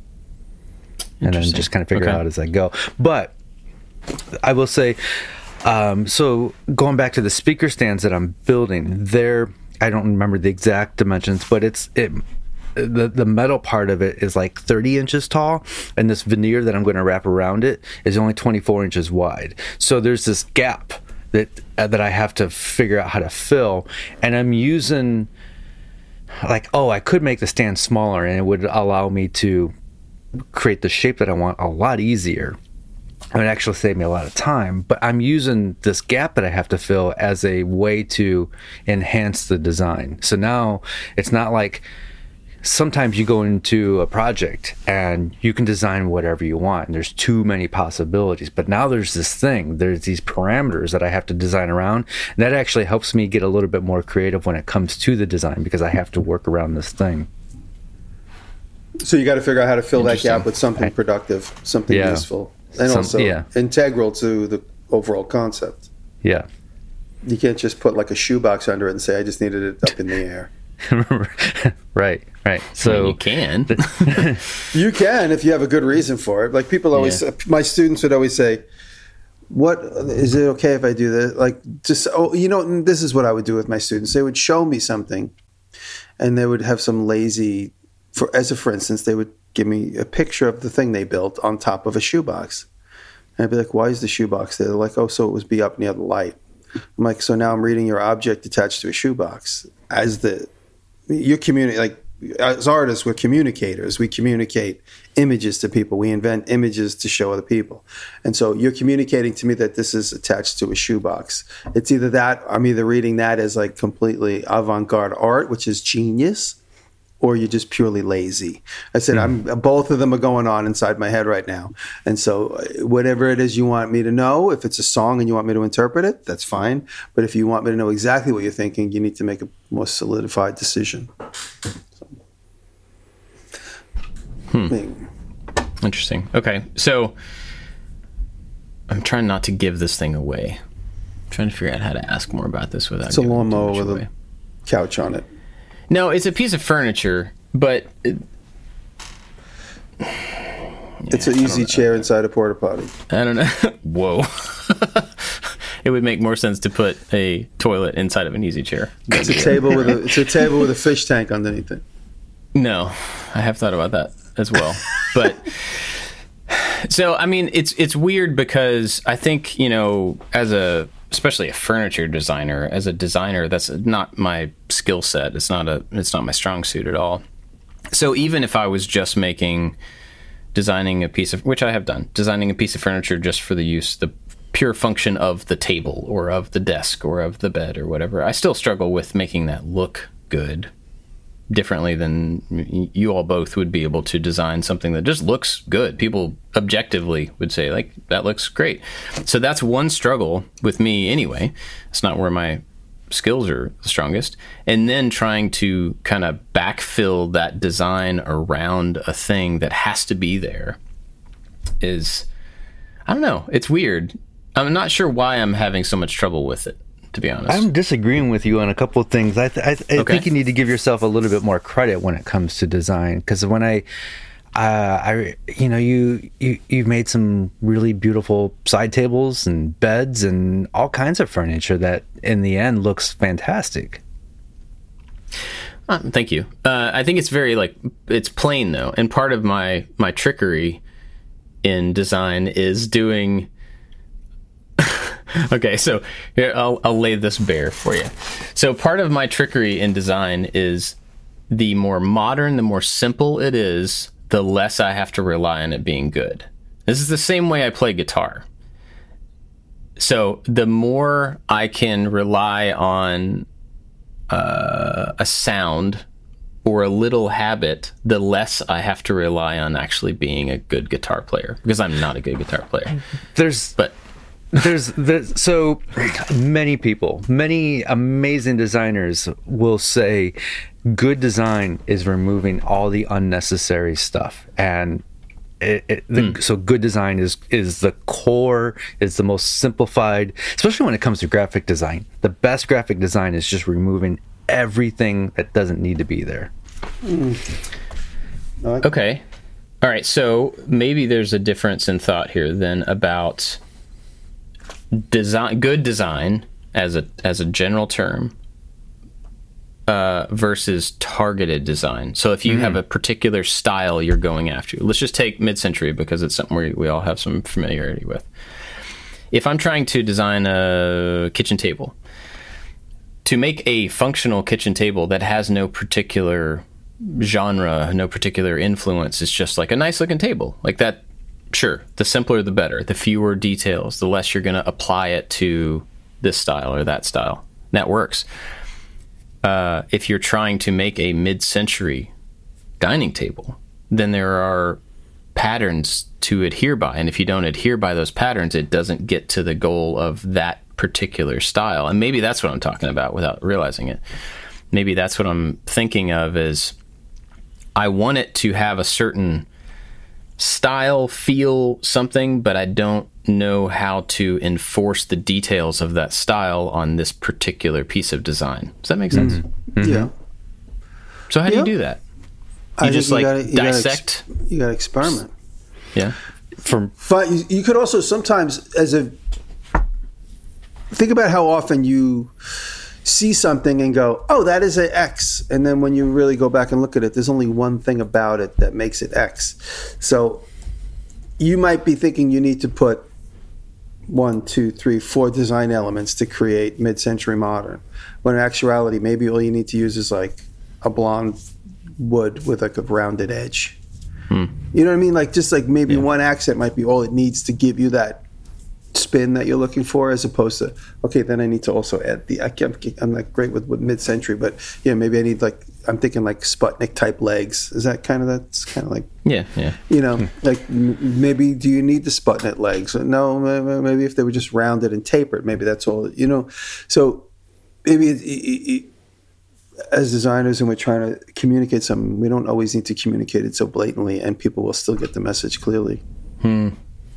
Speaker 2: And then just kind of figure
Speaker 1: okay.
Speaker 2: out as I go. But I will say, um, so going back to the speaker stands that I'm building, they're, I don't remember the exact dimensions, but it's it the the metal part of it is like thirty inches tall, and this veneer that I'm going to wrap around it is only twenty-four inches wide. So there's this gap that uh, that I have to figure out how to fill, and I'm using like, oh, I could make the stand smaller, and it would allow me to create the shape that I want a lot easier. It would actually save me a lot of time, but I'm using this gap that I have to fill as a way to enhance the design. So now it's not like sometimes you go into a project and you can design whatever you want and there's too many possibilities, but now there's this thing, there's these parameters that I have to design around, and that actually helps me get a little bit more creative when it comes to the design because I have to work around this thing.
Speaker 3: So you got to figure out how to fill that gap with something productive, something
Speaker 2: yeah.
Speaker 3: useful, and
Speaker 2: Some,
Speaker 3: also
Speaker 2: yeah. integral
Speaker 3: to the overall concept.
Speaker 2: Yeah.
Speaker 3: You can't just put like a shoebox under it and say, I just needed it up in the air.
Speaker 2: right, right. So
Speaker 1: I mean, you can.
Speaker 3: You can if you have a good reason for it. Like people always, yeah. my students would always say, what, is it okay if I do this? Like just, oh, you know, this is what I would do with my students. They would show me something and they would have some lazy, for as a for instance, they would give me a picture of the thing they built on top of a shoebox. And I'd be like, why is the shoebox there? They're like, oh, so it was be up near the light. I'm like, so now I'm reading your object attached to a shoebox. As the, you're communi- like as artists, we're communicators. We communicate images to people. We invent images to show other people. And so you're communicating to me that this is attached to a shoebox. It's either that, I'm either reading that as like completely avant-garde art, which is genius, or you're just purely lazy. I said, mm. I'm both of them are going on inside my head right now. And so whatever it is you want me to know, if it's a song and you want me to interpret it, that's fine. But if you want me to know exactly what you're thinking, you need to make a more solidified decision. So,
Speaker 1: hmm.
Speaker 3: I mean,
Speaker 1: Interesting. Okay. So I'm trying not to give this thing away. I'm trying to figure out how to ask more about this without
Speaker 3: it's a
Speaker 1: giving
Speaker 3: lawnmower
Speaker 1: too much
Speaker 3: with
Speaker 1: away.
Speaker 3: a couch on it. No,
Speaker 1: it's a piece of furniture, but it,
Speaker 3: It's an easy chair inside a porta potty.
Speaker 1: I don't know. Whoa. It would make more sense to put a toilet inside of an easy chair.
Speaker 3: It's a table with a it's a table with a fish tank underneath it.
Speaker 1: No, I have thought about that as well. But so I mean, it's it's weird because I think, you know, as a especially a furniture designer, as a designer, that's not my skill set. It's not a it's not my strong suit at all. So even if I was just making designing a piece of, which I have done, designing a piece of furniture just for the use, the pure function of the table or of the desk or of the bed or whatever, I still struggle with making that look good differently than you all both would be able to design something that just looks good. People objectively would say, like, that looks great. So that's one struggle with me anyway. It's not where my skills are the strongest. And then trying to kind of backfill that design around a thing that has to be there is, I don't know, it's weird. I'm not sure why I'm having so much trouble with it, to be honest.
Speaker 2: I'm disagreeing with you on a couple of things. I, th- I, th- I
Speaker 1: okay.
Speaker 2: think you need to give yourself a little bit more credit when it comes to design. Because when I, uh, I, you know, you, you, you've made some really beautiful side tables and beds and all kinds of furniture that in the end looks fantastic.
Speaker 1: Uh, thank you. Uh, I think it's very, like, it's plain though. And part of my, my trickery in design is doing... Okay, so here, I'll, I'll lay this bare for you. So part of my trickery in design is the more modern, the more simple it is, the less I have to rely on it being good. This is the same way I play guitar. So the more I can rely on uh, a sound or a little habit, the less I have to rely on actually being a good guitar player, because I'm not a good guitar player.
Speaker 2: There's...
Speaker 1: But...
Speaker 2: There's, there's so many people, many amazing designers will say good design is removing all the unnecessary stuff. And it, it, the, mm. so good design is, is the core, is the most simplified, especially when it comes to graphic design. The best graphic design is just removing everything that doesn't need to be there.
Speaker 3: Mm.
Speaker 1: Okay. All right. So maybe there's a difference in thought here then about... design, good design as a as a general term uh, versus targeted design. So if you mm-hmm. have a particular style you're going after, let's just take mid-century because it's something we, we all have some familiarity with. If I'm trying to design a kitchen table, to make a functional kitchen table that has no particular genre, no particular influence, it's just like a nice looking table like that. Sure, the simpler the better. The fewer details, the less you're going to apply it to this style or that style. That works. Uh, if you're trying to make a mid-century dining table, then there are patterns to adhere by. And if you don't adhere by those patterns, it doesn't get to the goal of that particular style. And maybe that's what I'm talking about without realizing it. Maybe that's what I'm thinking of is I want it to have a certain... style, feel, something, but I don't know how to enforce the details of that style on this particular piece of design. Does that make sense?
Speaker 3: Mm-hmm. Mm-hmm. Yeah.
Speaker 1: So how do
Speaker 3: yeah.
Speaker 1: you do that? You
Speaker 3: I
Speaker 1: just
Speaker 3: you
Speaker 1: like
Speaker 3: gotta, you
Speaker 1: dissect?
Speaker 3: Gotta ex- you got to experiment.
Speaker 1: Yeah.
Speaker 2: From
Speaker 3: But you, you could also sometimes, as a, think about how often you see something and go, oh, that is an X. And then when you really go back and look at it, there's only one thing about it that makes it X. So you might be thinking you need to put one, two, three, four design elements to create mid-century modern. When in actuality, maybe all you need to use is like a blonde wood with like a rounded edge. Hmm. You know what I mean? Like just like maybe yeah. one accent might be all it needs to give you that spin that you're looking for, as opposed to, okay, then I need to also add the, I can't, I'm not great with, with mid-century, but yeah, maybe I need like, I'm thinking like Sputnik type legs. Is that kind of, that's kind of like,
Speaker 1: yeah, yeah.
Speaker 3: You know, like m- maybe do you need the Sputnik legs? No, maybe if they were just rounded and tapered, maybe that's all, you know? So maybe it, it, it, as designers and we're trying to communicate something, we don't always need to communicate it so blatantly and people will still get the message clearly.
Speaker 1: Hmm.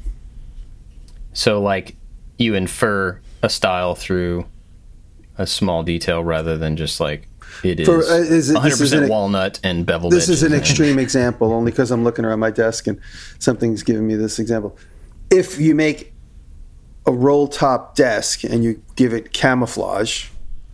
Speaker 1: So, like, you infer a style through a small detail rather than just, like, it is,
Speaker 3: For, uh, is it,
Speaker 1: one hundred percent
Speaker 3: an,
Speaker 1: walnut and beveled
Speaker 3: This
Speaker 1: edges.
Speaker 3: is an extreme example, only because I'm looking around my desk and something's giving me this example. If you make a roll top desk and you give it camouflage,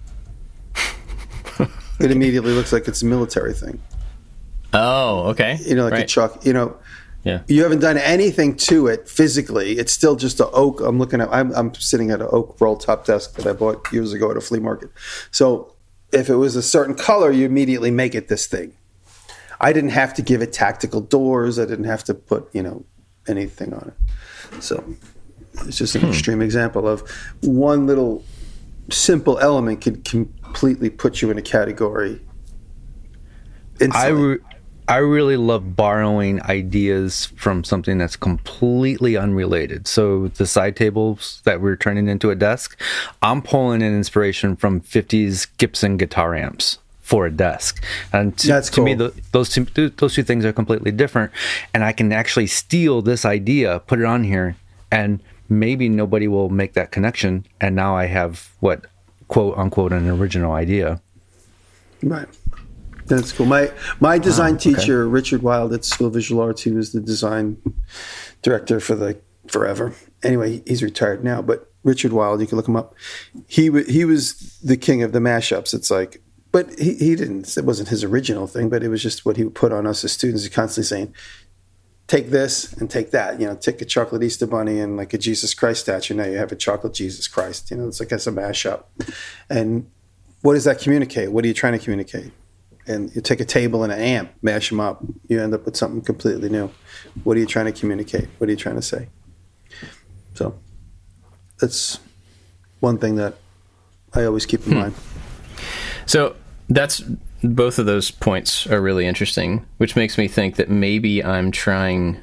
Speaker 3: it immediately looks like it's a military thing.
Speaker 1: Oh, okay.
Speaker 3: You know, like
Speaker 1: right.
Speaker 3: a chalk, you know,
Speaker 1: yeah.
Speaker 3: You haven't done anything to it physically. It's still just an oak. I'm looking at, I'm, I'm sitting at an oak roll top desk that I bought years ago at a flea market. So if it was a certain color, you immediately make it this thing. I didn't have to give it tactical doors. I didn't have to put, you know, anything on it. So it's just an hmm. extreme example of one little simple element could completely put you in a category.
Speaker 2: I, re- I really love borrowing ideas from something that's completely unrelated. So the side tables that we're turning into a desk, I'm pulling an inspiration from fifties Gibson guitar amps for a desk. And to,
Speaker 3: that's cool.
Speaker 2: to me, the, those two those two things are completely different. And I can actually steal this idea, put it on here, and maybe nobody will make that connection. And now I have what, quote unquote, an original idea.
Speaker 3: Right. That's cool. My my design
Speaker 2: oh, okay.
Speaker 3: teacher, Richard Wild at School of Visual Arts, he was the design director for the forever. Anyway, he's retired now, but Richard Wild, you can look him up. He he was the king of the mashups. It's like, but he, he didn't. It wasn't his original thing, but it was just what he would put on us as students. He's constantly saying, take this and take that. You know, take a chocolate Easter bunny and like a Jesus Christ statue. Now you have a chocolate Jesus Christ. You know, it's like that's a mashup. And what does that communicate? What are you trying to communicate? And you take a table and an amp, mash them up, you end up with something completely new. What are you trying to communicate? What are you trying to say? So that's one thing that I always keep in hmm. mind.
Speaker 1: So that's both of those points are really interesting, which makes me think that maybe I'm trying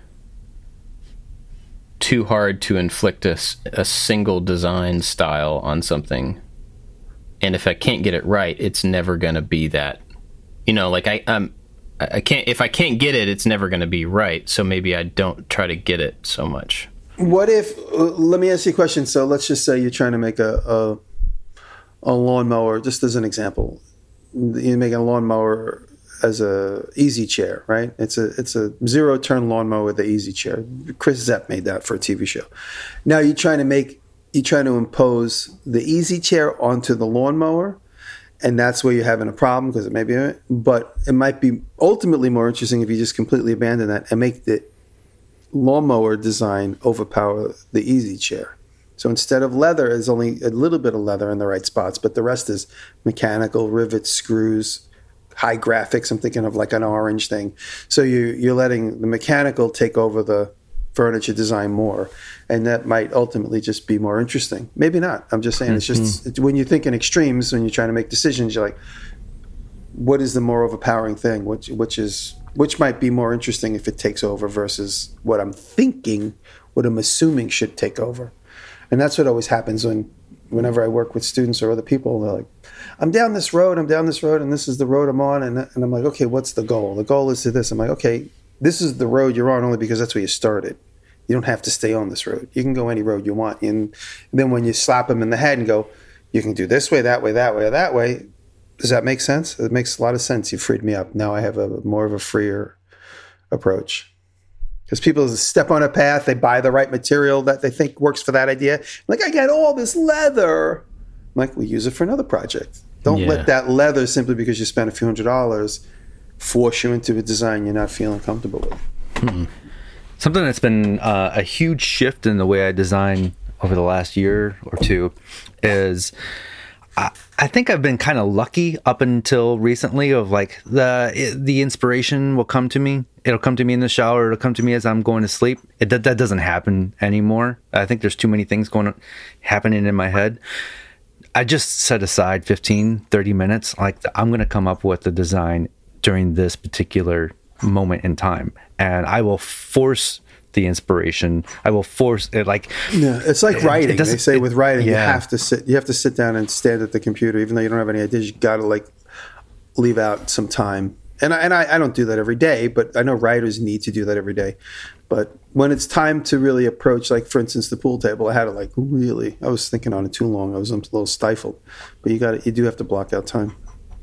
Speaker 1: too hard to inflict a, a single design style on something. And if I can't get it right, it's never going to be that. You know, like I, um, I can't. If I can't get it, it's never going to be right. So maybe I don't try to get it so much.
Speaker 3: What if? Uh, let me ask you a question. So let's just say you're trying to make a a, a lawnmower, just as an example. You're making a lawnmower as a easy chair, right? It's a it's a zero turn lawnmower with the easy chair. Chris Zepp made that for a T V show. Now you're trying to make you're trying to impose the easy chair onto the lawnmower. And that's where you're having a problem because it may be, but it might be ultimately more interesting if you just completely abandon that and make the lawnmower design overpower the easy chair. So instead of leather, there's only a little bit of leather in the right spots, but the rest is mechanical, rivets, screws, high graphics. I'm thinking of like an orange thing. So you, you're letting the mechanical take over the furniture design more, and that might ultimately just be more interesting. Maybe not. I'm just saying mm-hmm. it's just it's, when you think in extremes, when you're trying to make decisions, you're like, what is the more overpowering thing? Which which is which might be more interesting if it takes over versus what I'm thinking, what I'm assuming should take over. And that's what always happens when whenever I work with students or other people. They're like, I'm down this road, I'm down this road, and this is the road I'm on, and and I'm like, okay, what's the goal? The goal is to this. I'm like, okay, this is the road you're on only because that's where you started. You don't have to stay on this road. You can go any road you want. And then when you slap them in the head and go, you can do this way, that way, that way, or that way. Does that make sense? It makes a lot of sense. You freed me up. Now I have a more of a freer approach. Because people step on a path, they buy the right material that they think works for that idea. Like, I got all this leather. I'm like, we use it for another project. Don't yeah. let that leather, simply because you spent a few hundred dollars, force you into a design you're not feeling comfortable with.
Speaker 2: Mm-hmm. Something that's been uh, a huge shift in the way I design over the last year or two is I, I think I've been kind of lucky up until recently of like the the inspiration will come to me. It'll come to me in the shower. It'll come to me as I'm going to sleep. It, that, that doesn't happen anymore. I think there's too many things going on, happening in my head. I just set aside fifteen, thirty minutes. Like I'm going to come up with the design during this particular moment in time, and I will force the inspiration. I will force it. Like
Speaker 3: yeah, it's like writing. It they say
Speaker 2: it,
Speaker 3: with writing,
Speaker 2: yeah.
Speaker 3: you have to sit. You have to sit down and stand at the computer, even though you don't have any ideas. You got to like leave out some time. And I, and I, I don't do that every day, but I know writers need to do that every day. But when it's time to really approach, like for instance, the pool table, I had to like really. I was thinking on it too long. I was a little stifled. But you got you do have to block out time.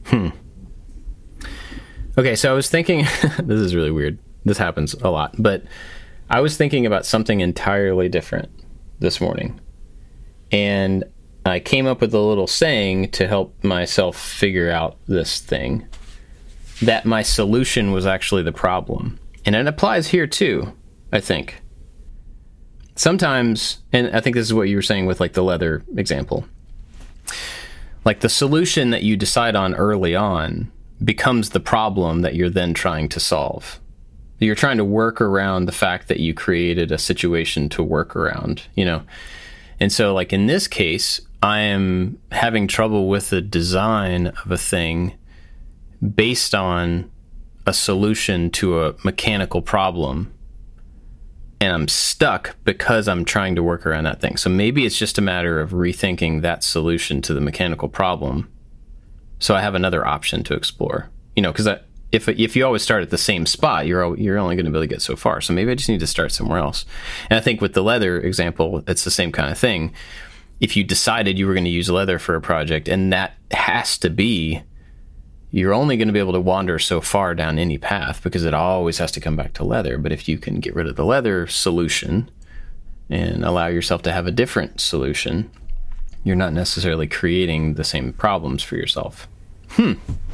Speaker 1: Hmm. Okay, so I was thinking, this is really weird. This happens a lot, but I was thinking about something entirely different this morning. And I came up with a little saying to help myself figure out this thing, that my solution was actually the problem. And it applies here too, I think. Sometimes, and I think this is what you were saying with like the leather example, like the solution that you decide on early on becomes the problem that you're then trying to solve. You're trying to work around the fact that you created a situation to work around, you know? And so like in this case, I am having trouble with the design of a thing based on a solution to a mechanical problem. And I'm stuck because I'm trying to work around that thing. So maybe it's just a matter of rethinking that solution to the mechanical problem. So I have another option to explore, you know, because if if you always start at the same spot, you're you're only going to be able to get so far. So maybe I just need to start somewhere else. And I think with the leather example, it's the same kind of thing. If you decided you were going to use leather for a project, and that has to be, you're only going to be able to wander so far down any path because it always has to come back to leather. But if you can get rid of the leather solution and allow yourself to have a different solution, you're not necessarily creating the same problems for yourself. Hmm.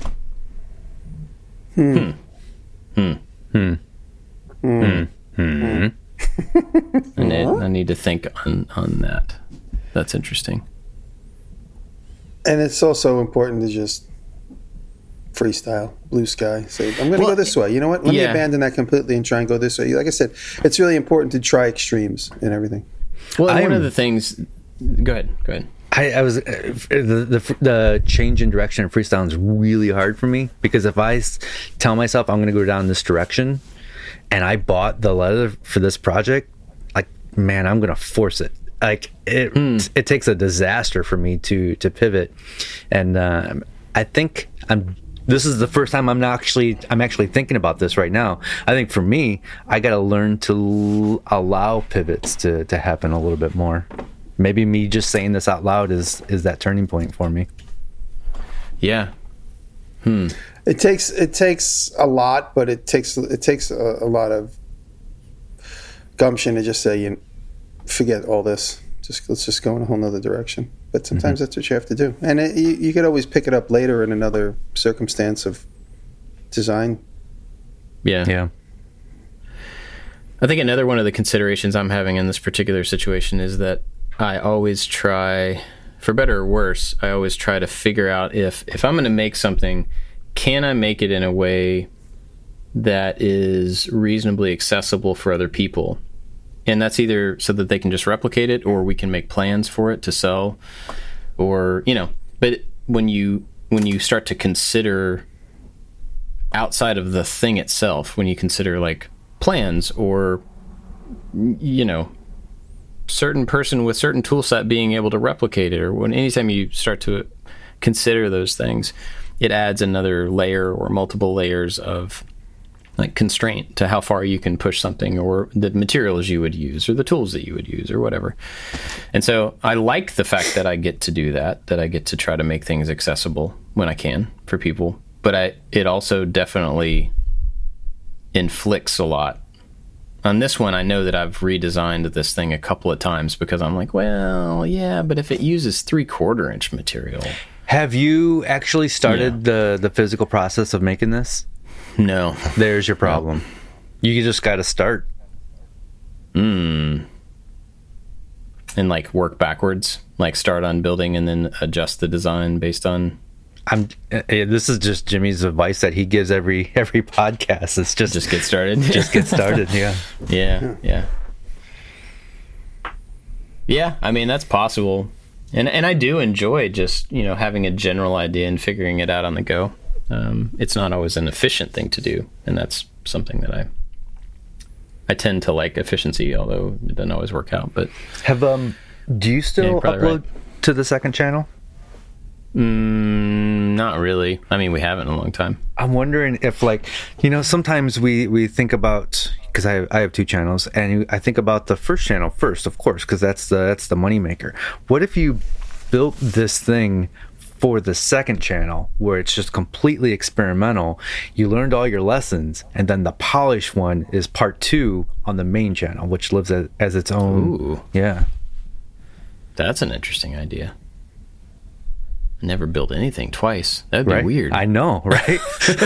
Speaker 1: Hmm. Hmm. Hmm. Hmm. Hmm. I need, I need to think on, on that. That's interesting.
Speaker 3: And it's also important to just freestyle, blue sky. Say, I'm going to
Speaker 1: well,
Speaker 3: go this way. You know what? Let
Speaker 1: yeah.
Speaker 3: me abandon that completely and try and go this way. Like I said, it's really important to try extremes in everything.
Speaker 1: Well,
Speaker 2: I'm,
Speaker 1: one of the things... Go ahead. Go ahead.
Speaker 2: I, I was uh, the, the the change in direction in freestyle is really hard for me because if I s- tell myself I'm going to go down this direction, and I bought the leather for this project, like man, I'm going to force it. Like it, mm. it takes a disaster for me to to pivot, and uh, I think I'm. This is the first time I'm not actually I'm actually thinking about this right now. I think for me, I got to learn to l- allow pivots to to happen a little bit more. Maybe me just saying this out loud is is that turning point for me.
Speaker 1: Yeah. Hmm.
Speaker 3: It takes it takes a lot, but it takes it takes a, a lot of gumption to just say, you know, forget all this. Just let's just go in a whole nother direction. But sometimes mm-hmm. that's what you have to do, and it, you, you could always pick it up later in another circumstance of design.
Speaker 1: Yeah.
Speaker 2: Yeah.
Speaker 1: I think another one of the considerations I'm having in this particular situation is that I always try, for better or worse, I always try to figure out if, if I'm going to make something, can I make it in a way that is reasonably accessible for other people? And that's either so that they can just replicate it, or we can make plans for it to sell, or, you know, but when you when you start to consider outside of the thing itself, when you consider like plans or, you know, certain person with certain tool set being able to replicate it, or when anytime you start to consider those things, it adds another layer or multiple layers of like constraint to how far you can push something, or the materials you would use, or the tools that you would use, or whatever. And so I like the fact that I get to do that, that I get to try to make things accessible when I can for people. But I, it also definitely inflicts a lot. On this one, I know that I've redesigned this thing a couple of times because I'm like, well, yeah, but if it uses three-quarter inch material.
Speaker 2: Have you actually started
Speaker 1: yeah.
Speaker 2: the, the physical process of making this?
Speaker 1: No.
Speaker 2: There's your problem. No. You just got to start.
Speaker 1: Mm. And like work backwards, like start on building and then adjust the design based on.
Speaker 2: I'm. Uh, this is just Jimmy's advice that he gives every every podcast. It's just
Speaker 1: just get started.
Speaker 2: Just get started. Yeah.
Speaker 1: Yeah. Yeah. Yeah. I mean, that's possible, and and I do enjoy just, you know, having a general idea and figuring it out on the go. Um, it's not always an efficient thing to do, and that's something that I I tend to like efficiency, although it doesn't always work out. But
Speaker 2: have um, do you still
Speaker 1: yeah,
Speaker 2: upload right. to the second channel?
Speaker 1: Mm, not really. I mean, we haven't in a long time.
Speaker 2: I'm wondering if, like, you know, sometimes we, we think about, because I have, I have two channels, and I think about the first channel first, of course, because that's the that's the moneymaker. What if you built this thing for the second channel, where it's just completely experimental. You learned all your lessons, and then the polished one is part two on the main channel, which lives as, as its own.
Speaker 1: Ooh.
Speaker 2: Yeah.
Speaker 1: That's an interesting idea. Never build anything twice. That'd be
Speaker 2: Right?
Speaker 1: weird.
Speaker 2: I know, right?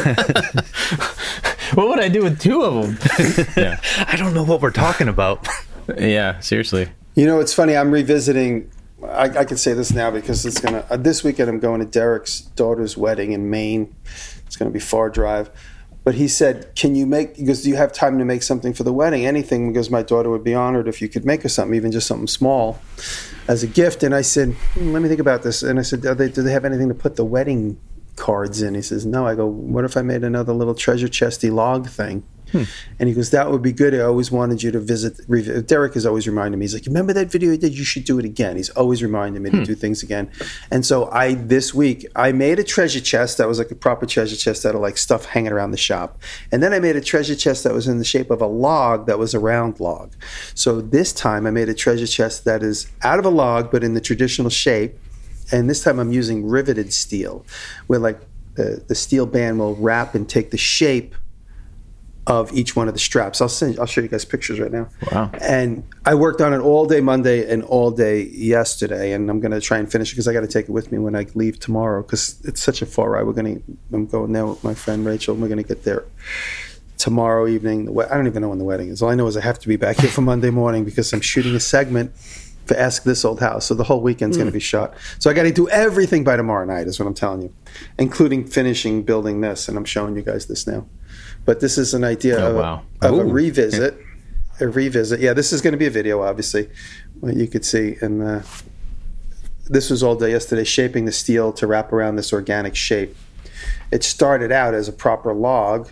Speaker 1: What would I do with two of them? Yeah.
Speaker 2: I don't know what we're talking about.
Speaker 1: Yeah, seriously.
Speaker 3: You know, it's funny. I'm revisiting. I, I can say this now because it's gonna. Uh, this weekend, I'm going to Derek's daughter's wedding in Maine. It's going to be far drive, but he said, "Can you make? Because do you have time to make something for the wedding? Anything? Because my daughter would be honored if you could make her something, even just something small, as a gift." And I said, hmm, "Let me think about this." And I said, Are they, "Do they have anything to put the wedding cards in?" He says, "No." I go, "What if I made another little treasure chesty log thing?" Hmm. And he goes, "That would be good. I always wanted you to visit." Re- Derek is always reminding me. He's like, "Remember that video you did? You should do it again." He's always reminding me hmm. to do things again. And so I, this week, I made a treasure chest that was like a proper treasure chest out of like stuff hanging around the shop. And then I made a treasure chest that was in the shape of a log that was a round log. So this time I made a treasure chest that is out of a log, but in the traditional shape. And this time I'm using riveted steel, where like the, the steel band will wrap and take the shape of each one of the straps. I'll send. I'll show you guys pictures right now.
Speaker 1: Wow!
Speaker 3: And I worked on it all day Monday and all day yesterday, and I'm going to try and finish it because I got to take it with me when I leave tomorrow because it's such a far ride. We're going to. I'm going there with my friend Rachel, and we're going to get there tomorrow evening. The we- I don't even know when the wedding is. All I know is I have to be back here for Monday morning because I'm shooting a segment for Ask This Old House. So the whole weekend's mm. going to be shot. So I got to do everything by tomorrow night. Is what I'm telling you, including finishing building this, and I'm showing you guys this now. But this is an idea
Speaker 1: oh,
Speaker 3: of,
Speaker 1: wow.
Speaker 3: a, of a
Speaker 1: Ooh.
Speaker 3: revisit. A revisit. Yeah, this is going to be a video, obviously, what you could see. And uh, this was all day yesterday, shaping the steel to wrap around this organic shape. It started out as a proper log.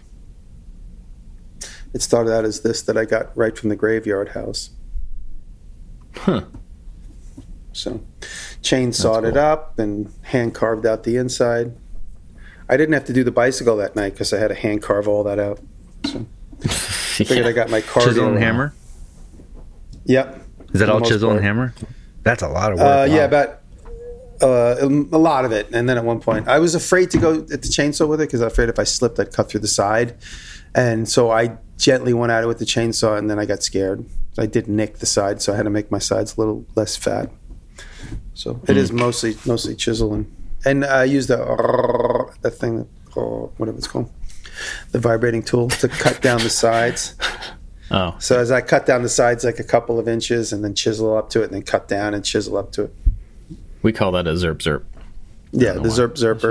Speaker 3: It started out as this that I got right from the graveyard house.
Speaker 1: Huh.
Speaker 3: So chainsawed cool. it up and hand carved out the inside. I didn't have to do the bicycle that night because I had to hand carve all that out. So I figured yeah. I got my cardio.
Speaker 2: Chisel and hammer?
Speaker 3: Yep.
Speaker 2: Is that all chisel part. and hammer? That's a lot of work.
Speaker 3: Uh,
Speaker 2: wow.
Speaker 3: Yeah, about uh, a lot of it. And then at one point, I was afraid to go at the chainsaw with it because I was afraid if I slipped, I'd cut through the side. And so I gently went at it with the chainsaw, and then I got scared. I did nick the side, so I had to make my sides a little less fat. So mm. it is mostly mostly chisel and and I used the that thing that oh, whatever it's called, the vibrating tool to cut down the sides.
Speaker 1: Oh,
Speaker 3: so as I cut down the sides like a couple of inches, and then chisel up to it, and then cut down and chisel up to it.
Speaker 1: We call that a zerp zerp.
Speaker 3: Yeah, the zerp zerper.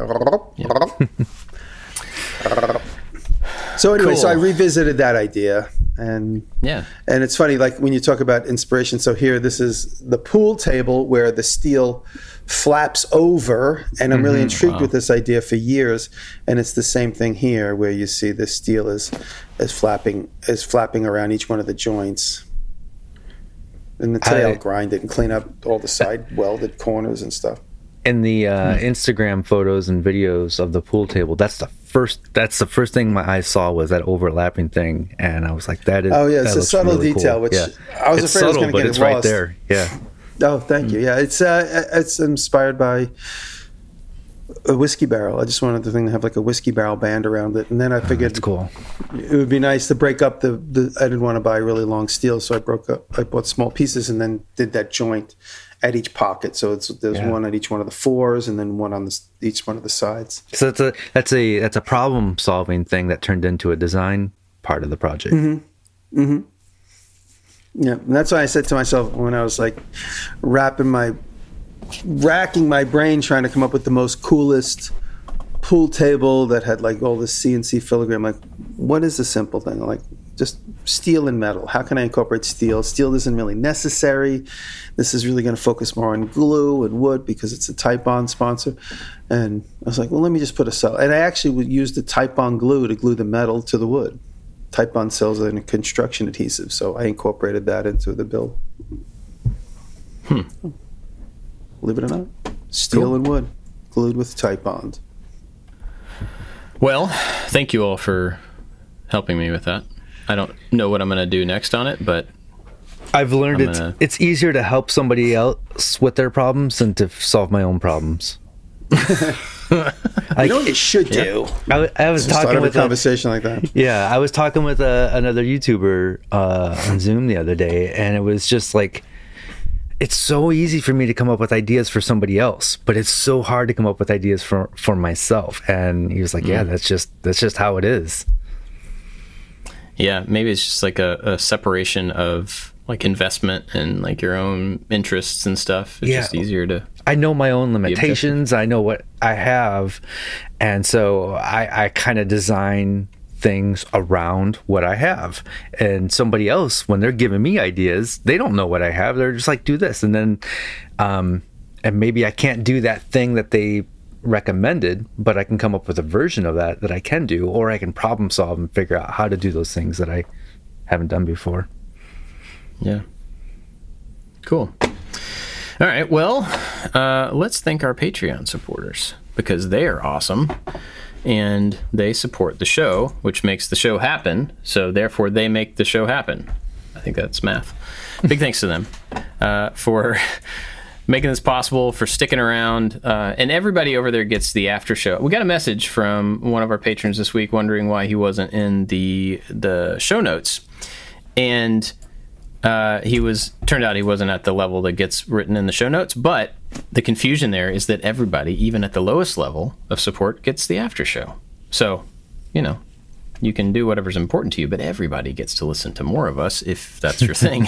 Speaker 3: Just... So anyway, cool. so I revisited that idea, and
Speaker 1: yeah,
Speaker 3: and it's funny, like when you talk about inspiration. So here, this is the pool table where the steel flaps over, and I'm really mm-hmm. intrigued wow. with this idea for years. And it's the same thing here, where you see the steel is is flapping is flapping around each one of the joints. And today I, I'll grind it and clean up all the side welded corners and stuff.
Speaker 2: In the uh, hmm. Instagram photos and videos of the pool table, that's the first. That's the first thing my eyes saw was that overlapping thing, and I was like, "That is."
Speaker 3: Oh yeah, it's a subtle
Speaker 2: really
Speaker 3: detail,
Speaker 2: cool.
Speaker 3: which
Speaker 2: yeah.
Speaker 3: I was
Speaker 2: it's
Speaker 3: afraid
Speaker 2: subtle,
Speaker 3: I was going to get
Speaker 2: it's
Speaker 3: lost.
Speaker 2: right there. Yeah.
Speaker 3: Oh, thank you. Yeah, it's uh, it's inspired by a whiskey barrel. I just wanted the thing to have like a whiskey barrel band around it, and then I figured
Speaker 2: oh, that's cool.
Speaker 3: It would be nice to break up the, the. I didn't want to buy really long steel, so I broke up. I bought small pieces and then did that joint at each pocket. So it's there's yeah. one at each one of the fours, and then one on the, each one of the sides.
Speaker 2: So that's a that's a that's a problem solving thing that turned into a design part of the project.
Speaker 3: Mm-hmm. Mm-hmm. Yeah, and that's why I said to myself when I was like wrapping my, racking my brain trying to come up with the most coolest pool table that had like all this C N C filigree. I'm like, what is the simple thing? I'm like, just steel and metal. How can I incorporate steel? Steel isn't really necessary. This is really going to focus more on glue and wood because it's a Titebond sponsor. And I was like, well, let me just put a cell. And I actually would use the Titebond glue to glue the metal to the wood. Titebond cells are a construction adhesive, so I incorporated that into the build.
Speaker 1: Hmm.
Speaker 3: Believe it or not, steel cool. and wood glued with Titebond.
Speaker 1: Well, thank you all for helping me with that. I don't know what I'm going to do next on it, but
Speaker 2: I've learned
Speaker 1: gonna...
Speaker 2: it's it's easier to help somebody else with their problems than to solve my own problems.
Speaker 3: I know what you should do.
Speaker 2: I, I was
Speaker 3: Just
Speaker 2: talking with
Speaker 3: a conversation like that.
Speaker 2: Yeah, I was talking with a, another YouTuber uh, on Zoom the other day, and it was just like, it's so easy for me to come up with ideas for somebody else, but it's so hard to come up with ideas for for myself. And he was like, "Yeah, that's just that's just how it is."
Speaker 1: Yeah, maybe it's just like a, a separation of like investment and like your own interests and stuff. It's
Speaker 2: Yeah.
Speaker 1: just easier to.
Speaker 2: I know my own limitations. I know what I have, and so I, I kind of design things around what I have. And somebody else, when they're giving me ideas, they don't know what I have. They're just like, do this, and then, um, and maybe I can't do that thing that they recommended, but I can come up with a version of that that I can do, or I can problem solve and figure out how to do those things that I haven't done before.
Speaker 1: Yeah. Cool. All right. Well, uh, let's thank our Patreon supporters because they are awesome and they support the show, which makes the show happen. So therefore, they make the show happen. I think that's math. Big thanks to them uh, for making this possible, for sticking around. Uh, and everybody over there gets the after show. We got a message from one of our patrons this week wondering why he wasn't in the the show notes. And Uh, he was turned out he wasn't at the level that gets written in the show notes, but the confusion there is that everybody, even at the lowest level of support, gets the after show. So, you know, you can do whatever's important to you, but everybody gets to listen to more of us if that's your thing.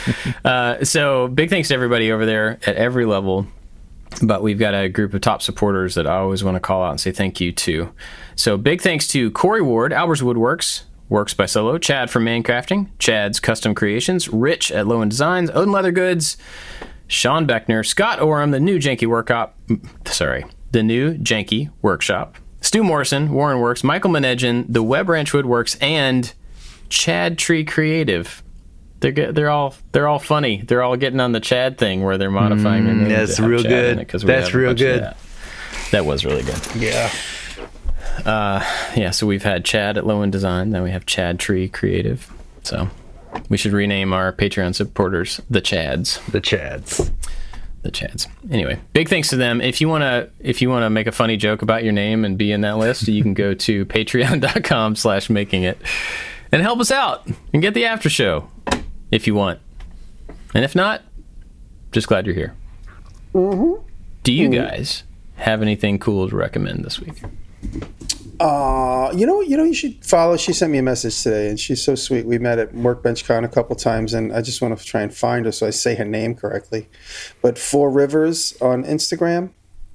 Speaker 1: uh, so big thanks to everybody over there at every level. But we've got a group of top supporters that I always want to call out and say thank you to. So big thanks to Corey Ward, Albers Woodworks, Works by Solo, Chad from Mancrafting, Chad's Custom Creations, Rich at Lowen Designs, Odin Leather Goods, Sean Beckner, Scott Oram, the new Janky Workshop, sorry, the new Janky Workshop, Stu Morrison, Warren Works, Michael Menedjan, the Web Ranch Woodworks, and Chad Tree Creative. They're get, they're all they're all funny. They're all getting on the Chad thing where they're modifying
Speaker 2: Mm,
Speaker 1: their name.
Speaker 2: that's real
Speaker 1: Chad
Speaker 2: good.
Speaker 1: we
Speaker 2: That's
Speaker 1: have a
Speaker 2: real
Speaker 1: bunch of
Speaker 2: good.
Speaker 1: That. That was really good.
Speaker 2: Yeah.
Speaker 1: Uh, yeah, so we've had Chad at Lowen Design, then we have Chad Tree Creative. So we should rename our Patreon supporters the Chads.
Speaker 2: The Chads.
Speaker 1: The Chads. Anyway, big thanks to them. If you wanna if you wanna make a funny joke about your name and be in that list, you can go to patreon.com slash making it and help us out and get the after show if you want. And if not, just glad you're here.
Speaker 3: Mm-hmm.
Speaker 1: Do you guys have anything cool to recommend this week?
Speaker 3: Uh, you know, you know, you should follow. She sent me a message today, and she's so sweet. We met at WorkbenchCon a couple times, and I just want to try and find her so I say her name correctly. But Four Rivers on Instagram.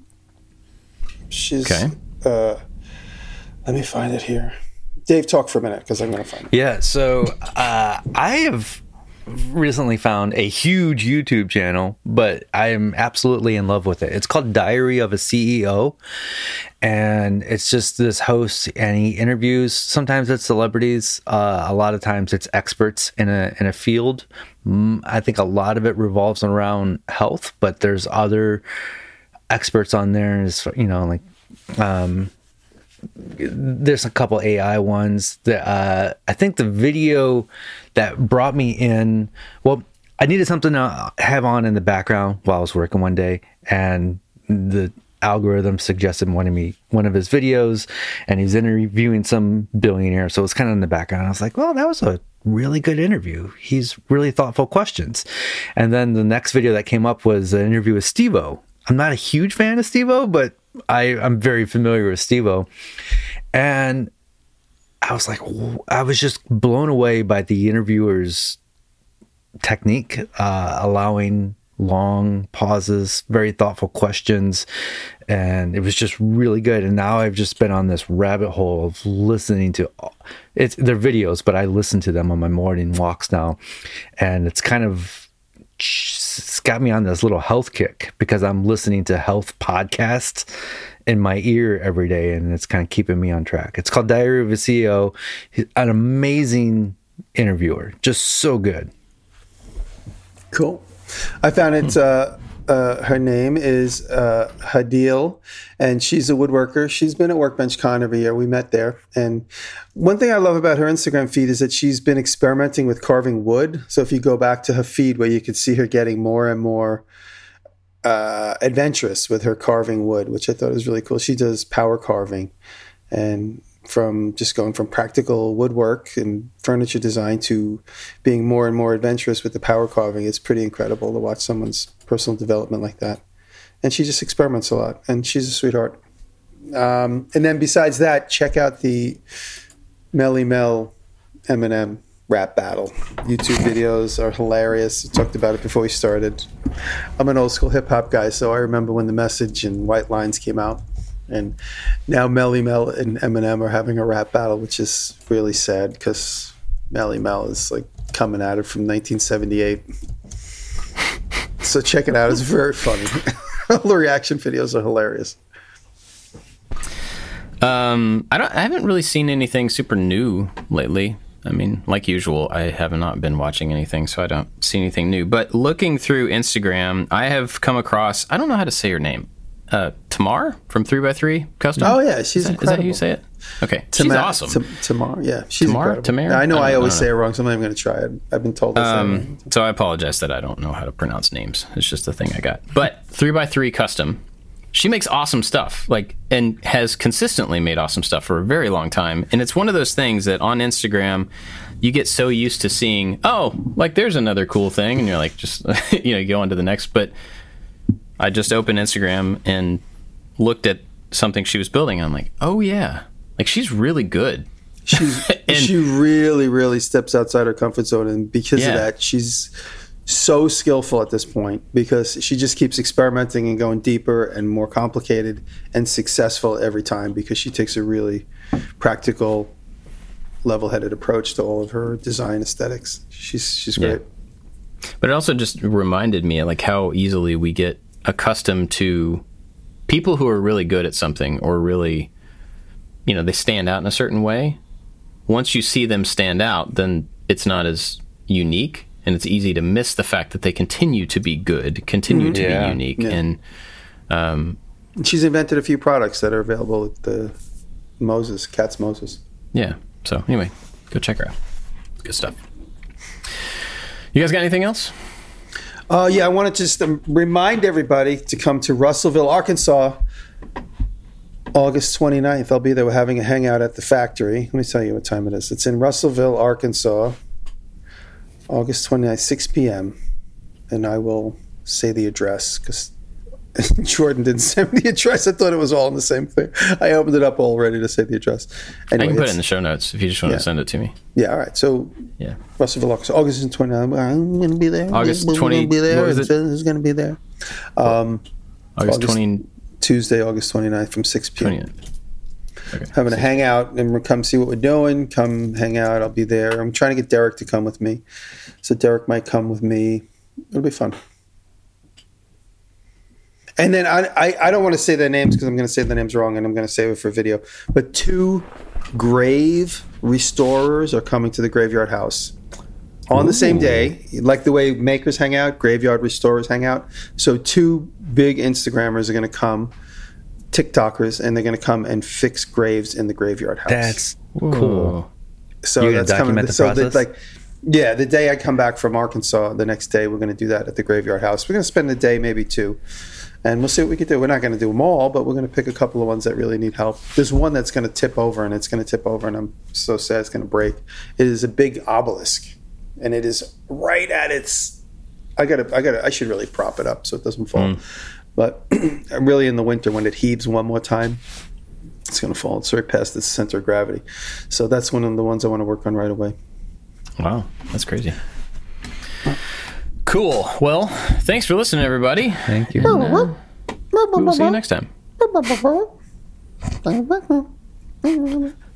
Speaker 3: She's.
Speaker 1: Okay.
Speaker 3: Uh, let me find it here. Dave, talk for a minute because I'm going to find it.
Speaker 2: Yeah. So uh, I have recently found a huge YouTube channel, but I am absolutely in love with it. It's called Diary of a C E O, and it's just this host, and he interviews. Sometimes it's celebrities. Uh, a lot of times it's experts in a in a field. Mm, I think a lot of it revolves around health, but there's other experts on there. Is you know like. Um, There's a couple A I ones that uh, I think the video that brought me in. Well, I needed something to have on in the background while I was working one day, and the algorithm suggested one of me one of his videos, and he's interviewing some billionaire, so it's kind of in the background. I was like, well, that was a really good interview. He's really thoughtful questions. And then the next video that came up was an interview with Steve-O. I'm not a huge fan of Steve-O, but I, I'm very familiar with Steve-O. And I was like, I was just blown away by the interviewer's technique, uh, allowing long pauses, very thoughtful questions. And it was just really good. And now I've just been on this rabbit hole of listening to it's their videos, but I listen to them on my morning walks now. And it's kind of it's got me on this little health kick because I'm listening to health podcasts in my ear every day, and it's kind of keeping me on track. It's called Diary of a C E O. He's an amazing interviewer, just so good.
Speaker 3: Cool. I found it. Uh, uh, her name is uh, Hadil, and she's a woodworker. She's been at WorkbenchCon every year. We met there. And one thing I love about her Instagram feed is that she's been experimenting with carving wood. So if you go back to her feed where you can see her getting more and more uh, adventurous with her carving wood, which I thought was really cool. She does power carving, and from just going from practical woodwork and furniture design to being more and more adventurous with the power carving. It's pretty incredible to watch someone's personal development like that. And she just experiments a lot, and she's a sweetheart. Um, and then besides that, check out the Melly Mel Eminem rap battle. YouTube videos are hilarious. I talked about it before we started. I'm an old school hip hop guy, so I remember when The Message and White Lines came out. And now Melly Mel and Eminem are having a rap battle, which is really sad because Melly Mel is like coming at it from nineteen seventy-eight. So check it out. It's very funny. All the reaction videos are hilarious.
Speaker 1: Um, I don't. I haven't really seen anything super new lately. I mean, like usual, I have not been watching anything, so I don't see anything new. But looking through Instagram, I have come across, I don't know how to say her name, uh, Tamar from three by three Custom.
Speaker 3: Oh, yeah, she's
Speaker 1: is that,
Speaker 3: incredible.
Speaker 1: is that how you say it? Okay, she's
Speaker 3: Tamar,
Speaker 1: awesome.
Speaker 3: T- Tamar, yeah, she's
Speaker 1: Tamar?
Speaker 3: incredible.
Speaker 1: Tamar?
Speaker 3: Yeah, I know I,
Speaker 1: I
Speaker 3: always
Speaker 1: I
Speaker 3: say it wrong, so I'm not even going to try it. I've been told this.
Speaker 1: Um, so I apologize that I don't know how to pronounce names. It's just a thing I got. But three by three Custom, she makes awesome stuff, like, and has consistently made awesome stuff for a very long time. And it's one of those things that on Instagram, you get so used to seeing, oh, like there's another cool thing, and you're like, just you know, you go on to the next. But I just opened Instagram and looked at something she was building, and I'm like, oh yeah, like she's really good.
Speaker 3: She's
Speaker 1: and,
Speaker 3: she really, really steps outside her comfort zone, and because
Speaker 1: yeah.
Speaker 3: of that, she's so skillful at this point because she just keeps experimenting and going deeper and more complicated and successful every time because she takes a really practical, level-headed approach to all of her design aesthetics. She's she's great.
Speaker 1: Yeah. But it also just reminded me like how easily we get accustomed to people who are really good at something or really, you know, they stand out in a certain way. Once you see them stand out, then it's not as unique, and it's easy to miss the fact that they continue to be good, continue mm-hmm. to yeah. be unique.
Speaker 3: Yeah.
Speaker 1: And um,
Speaker 3: she's invented a few products that are available at the Moses, Cat's Moses.
Speaker 1: Yeah. So anyway, go check her out. Good stuff. You guys got anything else?
Speaker 3: Uh, yeah, I want to just um, remind everybody to come to Russellville, Arkansas, August twenty-ninth. I'll be there. We're having a hangout at the factory. Let me tell you what time it is. It's in Russellville, Arkansas, August twenty-ninth, six p.m. And I will say the address because Jordan didn't send me the address. I thought it was all in the same thing. I opened it up already to say the address. Anyway,
Speaker 1: I can put it in the show notes if you just want
Speaker 3: yeah.
Speaker 1: to send it to me.
Speaker 3: Yeah, all right. So,
Speaker 1: yeah,
Speaker 3: Russellville, Arkansas, August twenty-ninth. I'm going to be there.
Speaker 1: August twentieth.
Speaker 3: We're going to be there.
Speaker 1: What was it?
Speaker 3: It's going to be there. Um,
Speaker 1: August twentieth.
Speaker 3: Tuesday, August twenty-ninth from six p.m.
Speaker 1: twentieth. Okay.
Speaker 3: Having a hangout, and we'll come see what we're doing. Come hang out. I'll be there. I'm trying to get Derek to come with me. So Derek might come with me. It'll be fun. And then I, I, I don't want to say their names because I'm going to say the names wrong and I'm going to save it for video. But two grave restorers are coming to the Graveyard House on Ooh. the same day, like the way makers hang out, graveyard restorers hang out. So two big Instagrammers are going to come, TikTokers, and they're going to come and fix graves in the Graveyard House.
Speaker 2: That's
Speaker 1: Whoa.
Speaker 2: cool.
Speaker 3: So
Speaker 2: You're
Speaker 3: that's
Speaker 2: document
Speaker 3: coming.
Speaker 2: the
Speaker 3: So
Speaker 2: process?
Speaker 3: that, like, yeah, the day I come back from Arkansas, the next day we're going to do that at the Graveyard House. We're going to spend the day, maybe two. And we'll see what we can do. We're not going to do them all, but we're going to pick a couple of ones that really need help. There's one that's going to tip over, and it's going to tip over, and I'm so sad it's going to break. It is a big obelisk, and it is right at its. I got to. I got. I should really prop it up so it doesn't fall. Mm. But really, in the winter, when it heaves one more time, it's going to fall. It's right past its center of gravity. So that's one of the ones I want to work on right away.
Speaker 1: Wow, that's crazy. Cool. Well, thanks for listening, everybody.
Speaker 2: Thank you.
Speaker 1: And, uh, we will see you next time.